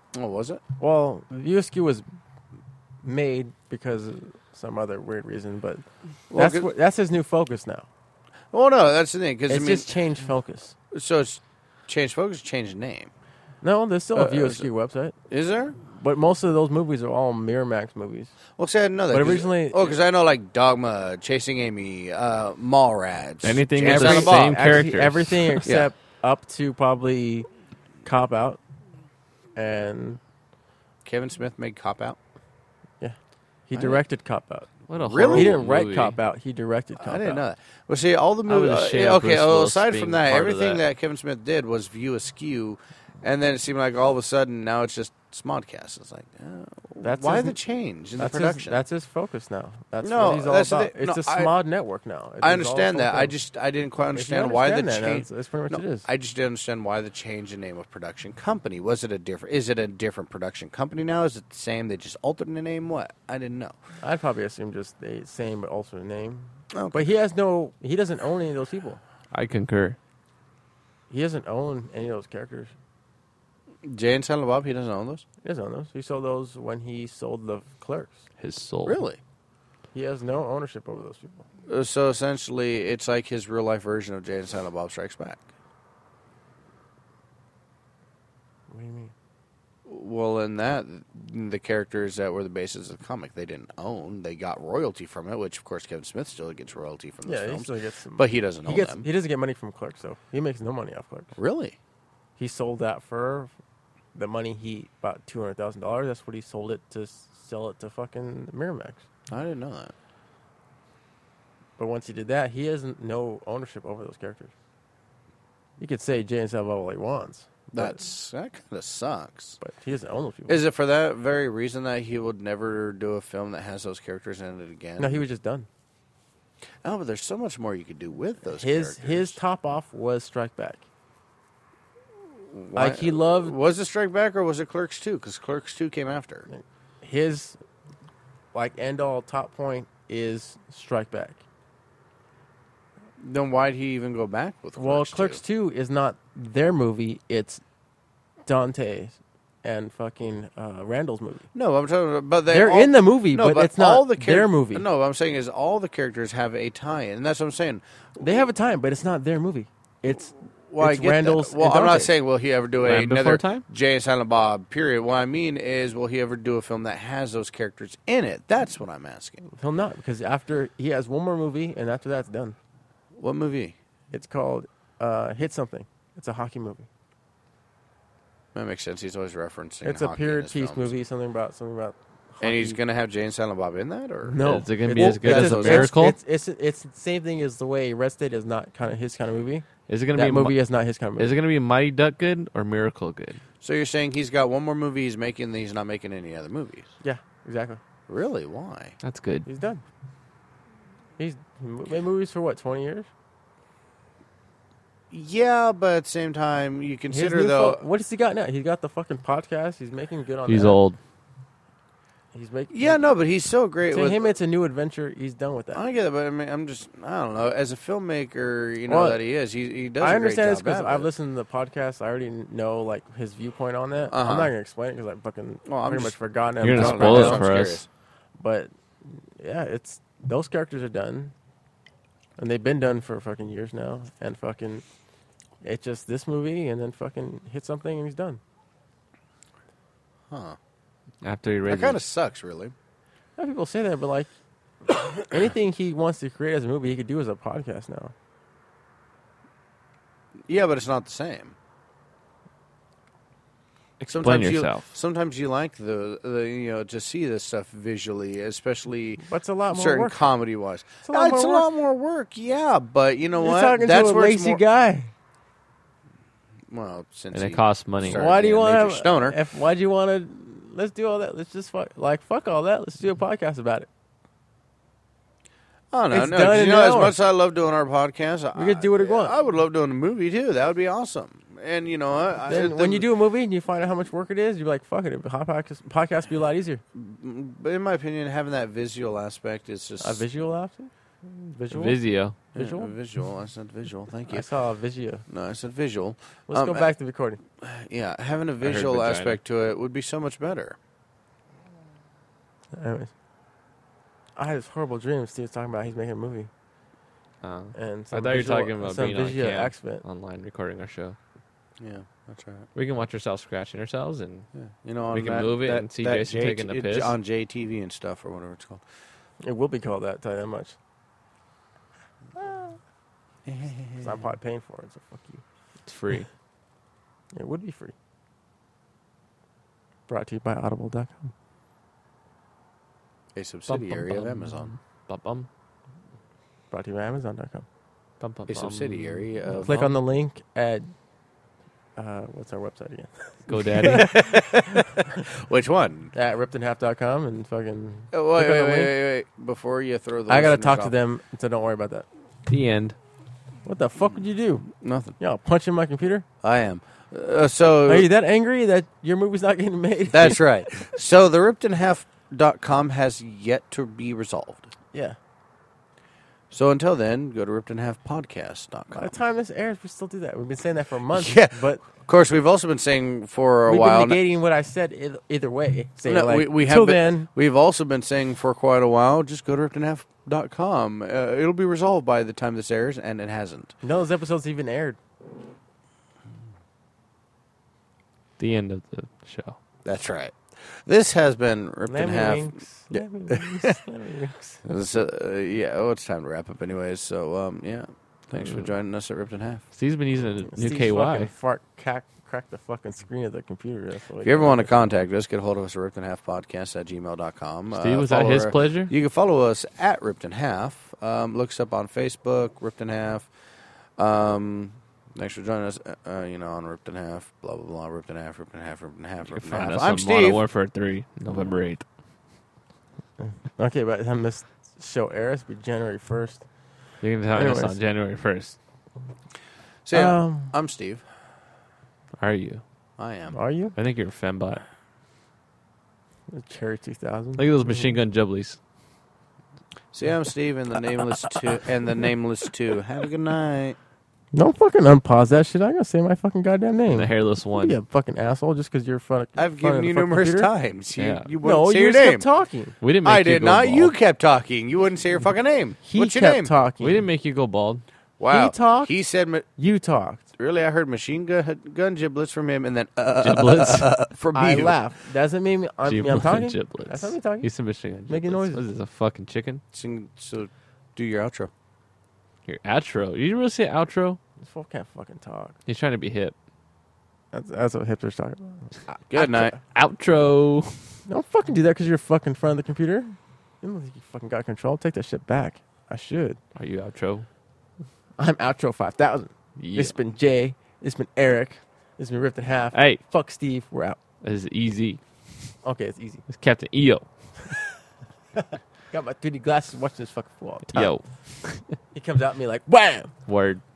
Oh, was it? Well, View Askew was made because of some other weird reason, but Well, that's good- what, that's his new focus now. Well, no, that's the thing. Because I It's mean, just changed focus. so it's changed focus, changed name. No, there's still Uh, a View uh, Askew website, Is there? but most of those movies are all Miramax movies. Well, see, I didn't know that. But 'cause- originally- oh, because I know like Dogma, Chasing Amy, uh, Mallrats, Anything Jay with and the Silent same Bob. Actually, characters. everything except up to probably Cop Out, and Kevin Smith made Cop Out. yeah, he I- directed Cop Out. What a Really? horrible He didn't write movie. Cop Out. He directed Cop Out. I didn't know that. Well, see, all the I movies. was Uh, ashamed yeah, of okay, Bruce well, Willis aside being from that, part of everything that. that. Kevin Smith did was View Askew, and then it seemed like all of a sudden now it's just Smodcast. It's like, uh, That's why his- the change in the That's his, production? that's his focus now. That's No, what he's all that's the about. thing. It's No, a I- Smod network now. It's I all understand that. I focused. just I didn't quite If you understand why the understand that, change. that's, that's pretty much No, what it is. I just didn't understand why the change in name of production company. Was it a different? Is it a different production company now? Is it the same? They just altered the name. What? I didn't know. I'd probably assume just the same but alternate name. Okay. But he has no. He doesn't own any of those people. I concur. He doesn't own any of those characters. Jay and Silent Bob. He doesn't own those. He doesn't own those. He sold those when he sold the Clerks. His soul. Really? He has no ownership over those people. Uh, So essentially, it's like his real life version of Jay and Silent Bob Strikes Back. What do you mean? Well, in that, the characters that were the basis of the comic, they didn't own. They got royalty from it, which of course Kevin Smith still gets royalty from those Yeah, he films, still gets some. but he doesn't he own gets. them. He doesn't get money from Clerks though. He makes no money off Clerks. Really? He sold that for the money he about two hundred thousand dollars. That's what he sold it to s- sell it to fucking Miramax. I didn't know that. But once he did that, he has no ownership over those characters. You could say Jay and Silent Bob all he wants. but- That's that kind of sucks. But he doesn't own those people. Is it for that very reason that he would never do a film that has those characters in it again? No, he was just done. Oh, but there's so much more you could do with those His characters. his top off was Strike Back. Why- Like he loved Was it Strike Back or was it Clerks two? Because Clerks two came after. his like end all top point is Strike Back. Then why'd he even go back with Clerks Well, two? Clerks two is not their movie. It's Dante's and fucking uh, Randall's movie. No, I'm talking about, but they They're all, in the movie, no, but, it's not all the char- their movie. No, what I'm saying is all the characters have a tie-in, and that's what I'm saying. They have a time, but it's not their movie. It's Well, I it's get that. Randall's. Well, and I'm not Dante's. saying will he ever do a, Land Before another Time? Jay and Silent Bob. Period. What I mean is, will he ever do a film that has those characters in it? That's what I'm asking. He'll not because after he has one more movie, and after that's done. What movie? It's called uh, Hit Something. It's a hockey movie. That makes sense. He's always referencing. It's a hockey in period his piece films. movie. Something about something about. And he's hockey. gonna have Jay and Silent Bob in that, or No, Is it gonna be It's- as good it's- as A it's- Miracle? It's, it's it's it's the same thing as the way Red State is not kind of his kind of movie. Is it gonna That be movie Mi- is not his kind of movie. Is it gonna be Mighty Duck good or Miracle good? So you're saying he's got one more movie he's making, that he's not making any other movies? Yeah, exactly. Really? Why? That's good. He's done. He's made movies for what twenty years. Yeah, but at the same time, you His consider new though. fo- what has he got now? He's got the fucking podcast. He's making good on. He's that. old. He's making. yeah, no, but he's so great To with him, it's a new adventure. He's done with that. I get it, but I mean, I'm just, I don't know. As a filmmaker, you know Well, that he is. He he does. I a understand great this job because at I've it. listened to the podcast. I already know like his viewpoint on that. Uh-huh. I'm not gonna explain it because I fucking Well, I'm pretty just- much forgotten it. You're I'm gonna talking spoil about it now. I'm for us. curious. But yeah, it's those characters are done, and they've been done for fucking years now. And fucking, it's just this movie, and then fucking hit something, and he's done. Huh? After he That read kind of sucks, really. A lot of people say that, but like anything he wants to create as a movie, he could do as a podcast now. Yeah, but it's not the same. Explain Sometimes yourself. You, sometimes you like the, the you know to see this stuff visually, especially But it's a lot more certain work. comedy wise. It's a lot it's more a work. lot more work. Yeah, but you know You're what? talking That's to a where it's lazy more, guy. Well, since and it he costs money. started Why do you being a major want to? stoner? If why do you want to? Let's do all that. Let's just fuck. Like fuck all that. Let's do a podcast about it. Oh no, It's no. done 'cause in you know, an as hour. much as I love doing our podcast, We could do what we I, want. I would love doing a movie too. That would be awesome. And you know, I, I- Then the- when you do a movie and you find out how much work it is, you're like, fuck it. A podcast podcast be a lot easier. but in my opinion, having that visual aspect is just A visual after. Visual. Vizio. Visual? Yeah, visual. I said visual. Thank I you. saw a Vizio. No, I said visual. Let's Um, go back to recording. Yeah, having a heard visual vagina. aspect to it would be so much better. Anyways, I had this horrible dream. Steve was talking about he's making a movie, Uh, and I some thought you were visual- talking about some being on Vizio cam accident. online recording our show. Yeah, that's right. We can watch ourselves scratching ourselves and Yeah, you know, on We can that, move it that, and see that Jason J- taking a it- piss. on J T V and stuff or whatever it's called. It will be called that. Tell you that much. 'Cause I'm probably paying for it, so fuck you. it's free. It would be free. Brought to you by Audible dot com. A subsidiary of Bum, bum, Amazon. Bum, bum, Brought to you by Amazon dot com. bum, bum, A bum. subsidiary of. Click on the link at uh, what's our website again? GoDaddy. Which one? At ripped in half dot com and fucking. Oh, wait, click on wait, the wait, link. wait, wait. Before you throw the I gotta listeners talk to off- them, so don't worry about that. The end. What the fuck would you do? Nothing. Y'all punching my computer? I am. Uh, so Are you that angry that your movie's not getting made? that's right. So the ripped in half dot com has yet to be resolved. Yeah. So until then, go to ripped in half podcast dot By com. the time this airs, we still do that. We've been saying that for months. Yeah. But Of course, we've also been saying for a we've while. been negating what I said either, either way. Saying No, like, we, we have till been, then, We've also been saying for quite a while, just go to ripped in half dot com. Uh, it'll be resolved by the time this airs, and it hasn't. none of those episodes even aired. The end of the show. That's right. This has been ripped in Lemmy half. winks. Yeah. Lemmy winks. Lemmy winks. This, uh, yeah, oh, it's time to wrap up, anyways. So, um, yeah, thanks for joining us at Ripped in Half. Steve's been using a new Steve's K Y. fucking fart crack, crack the fucking screen of the computer. That's what If you ever want to contact us, get a hold of us at ripped in half podcast at gmail dot com. Steve, was that his pleasure? You can follow us at Ripped in Half. Um, look us up on Facebook, Ripped in Half. Um, thanks for joining us, uh, uh, you know, on Ripped in Half, blah, blah, blah, Ripped in Half, Ripped in Half, Ripped in Half, You Ripped can in find Half. us I'm on Modern Steve. Warfare three, November eighth. Okay, by the time this show airs, be January first. You can find us Anyways. on January first. So, yeah, Um, I'm Steve. Are you? I am. Are you? I think you're a fembot. The Cherry two thousand. Look at those machine gun jubblies. See, I'm Steve, and the nameless two, and the nameless two. Have a good night. Don't fucking unpause that shit. I gotta say my fucking goddamn name. And the hairless Don't one. be a fucking asshole just because you're fun. I've fun given of you the fucking numerous computer. times. You, Yeah. you wouldn't No, say you your just name. kept talking. We didn't make I you did go not. bald. You kept talking. You wouldn't say your fucking name. He What's your kept name? talking. We didn't make you go bald. Wow. He talked. He said, ma- You talked. really, I heard machine gun, gun giblets from him, and then uh, Giblets. from I you. laughed. Doesn't mean I'm, Giblets. I'm talking. Giblets. That's not me talking. He's a machine gun. Making giblets. noises. What is this, a fucking chicken? Sing, so, do your outro. Your outro. You didn't really say outro? This fool can't fucking talk. He's trying to be hip. That's, that's what hipsters talk about. Good night. Outro. Don't fucking do that because you're fucking in front of the computer. You don't think you fucking got control. Take that shit back. I should. Are you outro? I'm outro five thousand. Yeah. This has been Jay. This has been Eric. This has been Ripped in Half. Hey, Fuck Steve. We're out. this is easy. Okay, it's easy. It's Captain E O. Got my three D glasses watching this fucking fool all the time. Yo. He comes out at me like, wham! Word.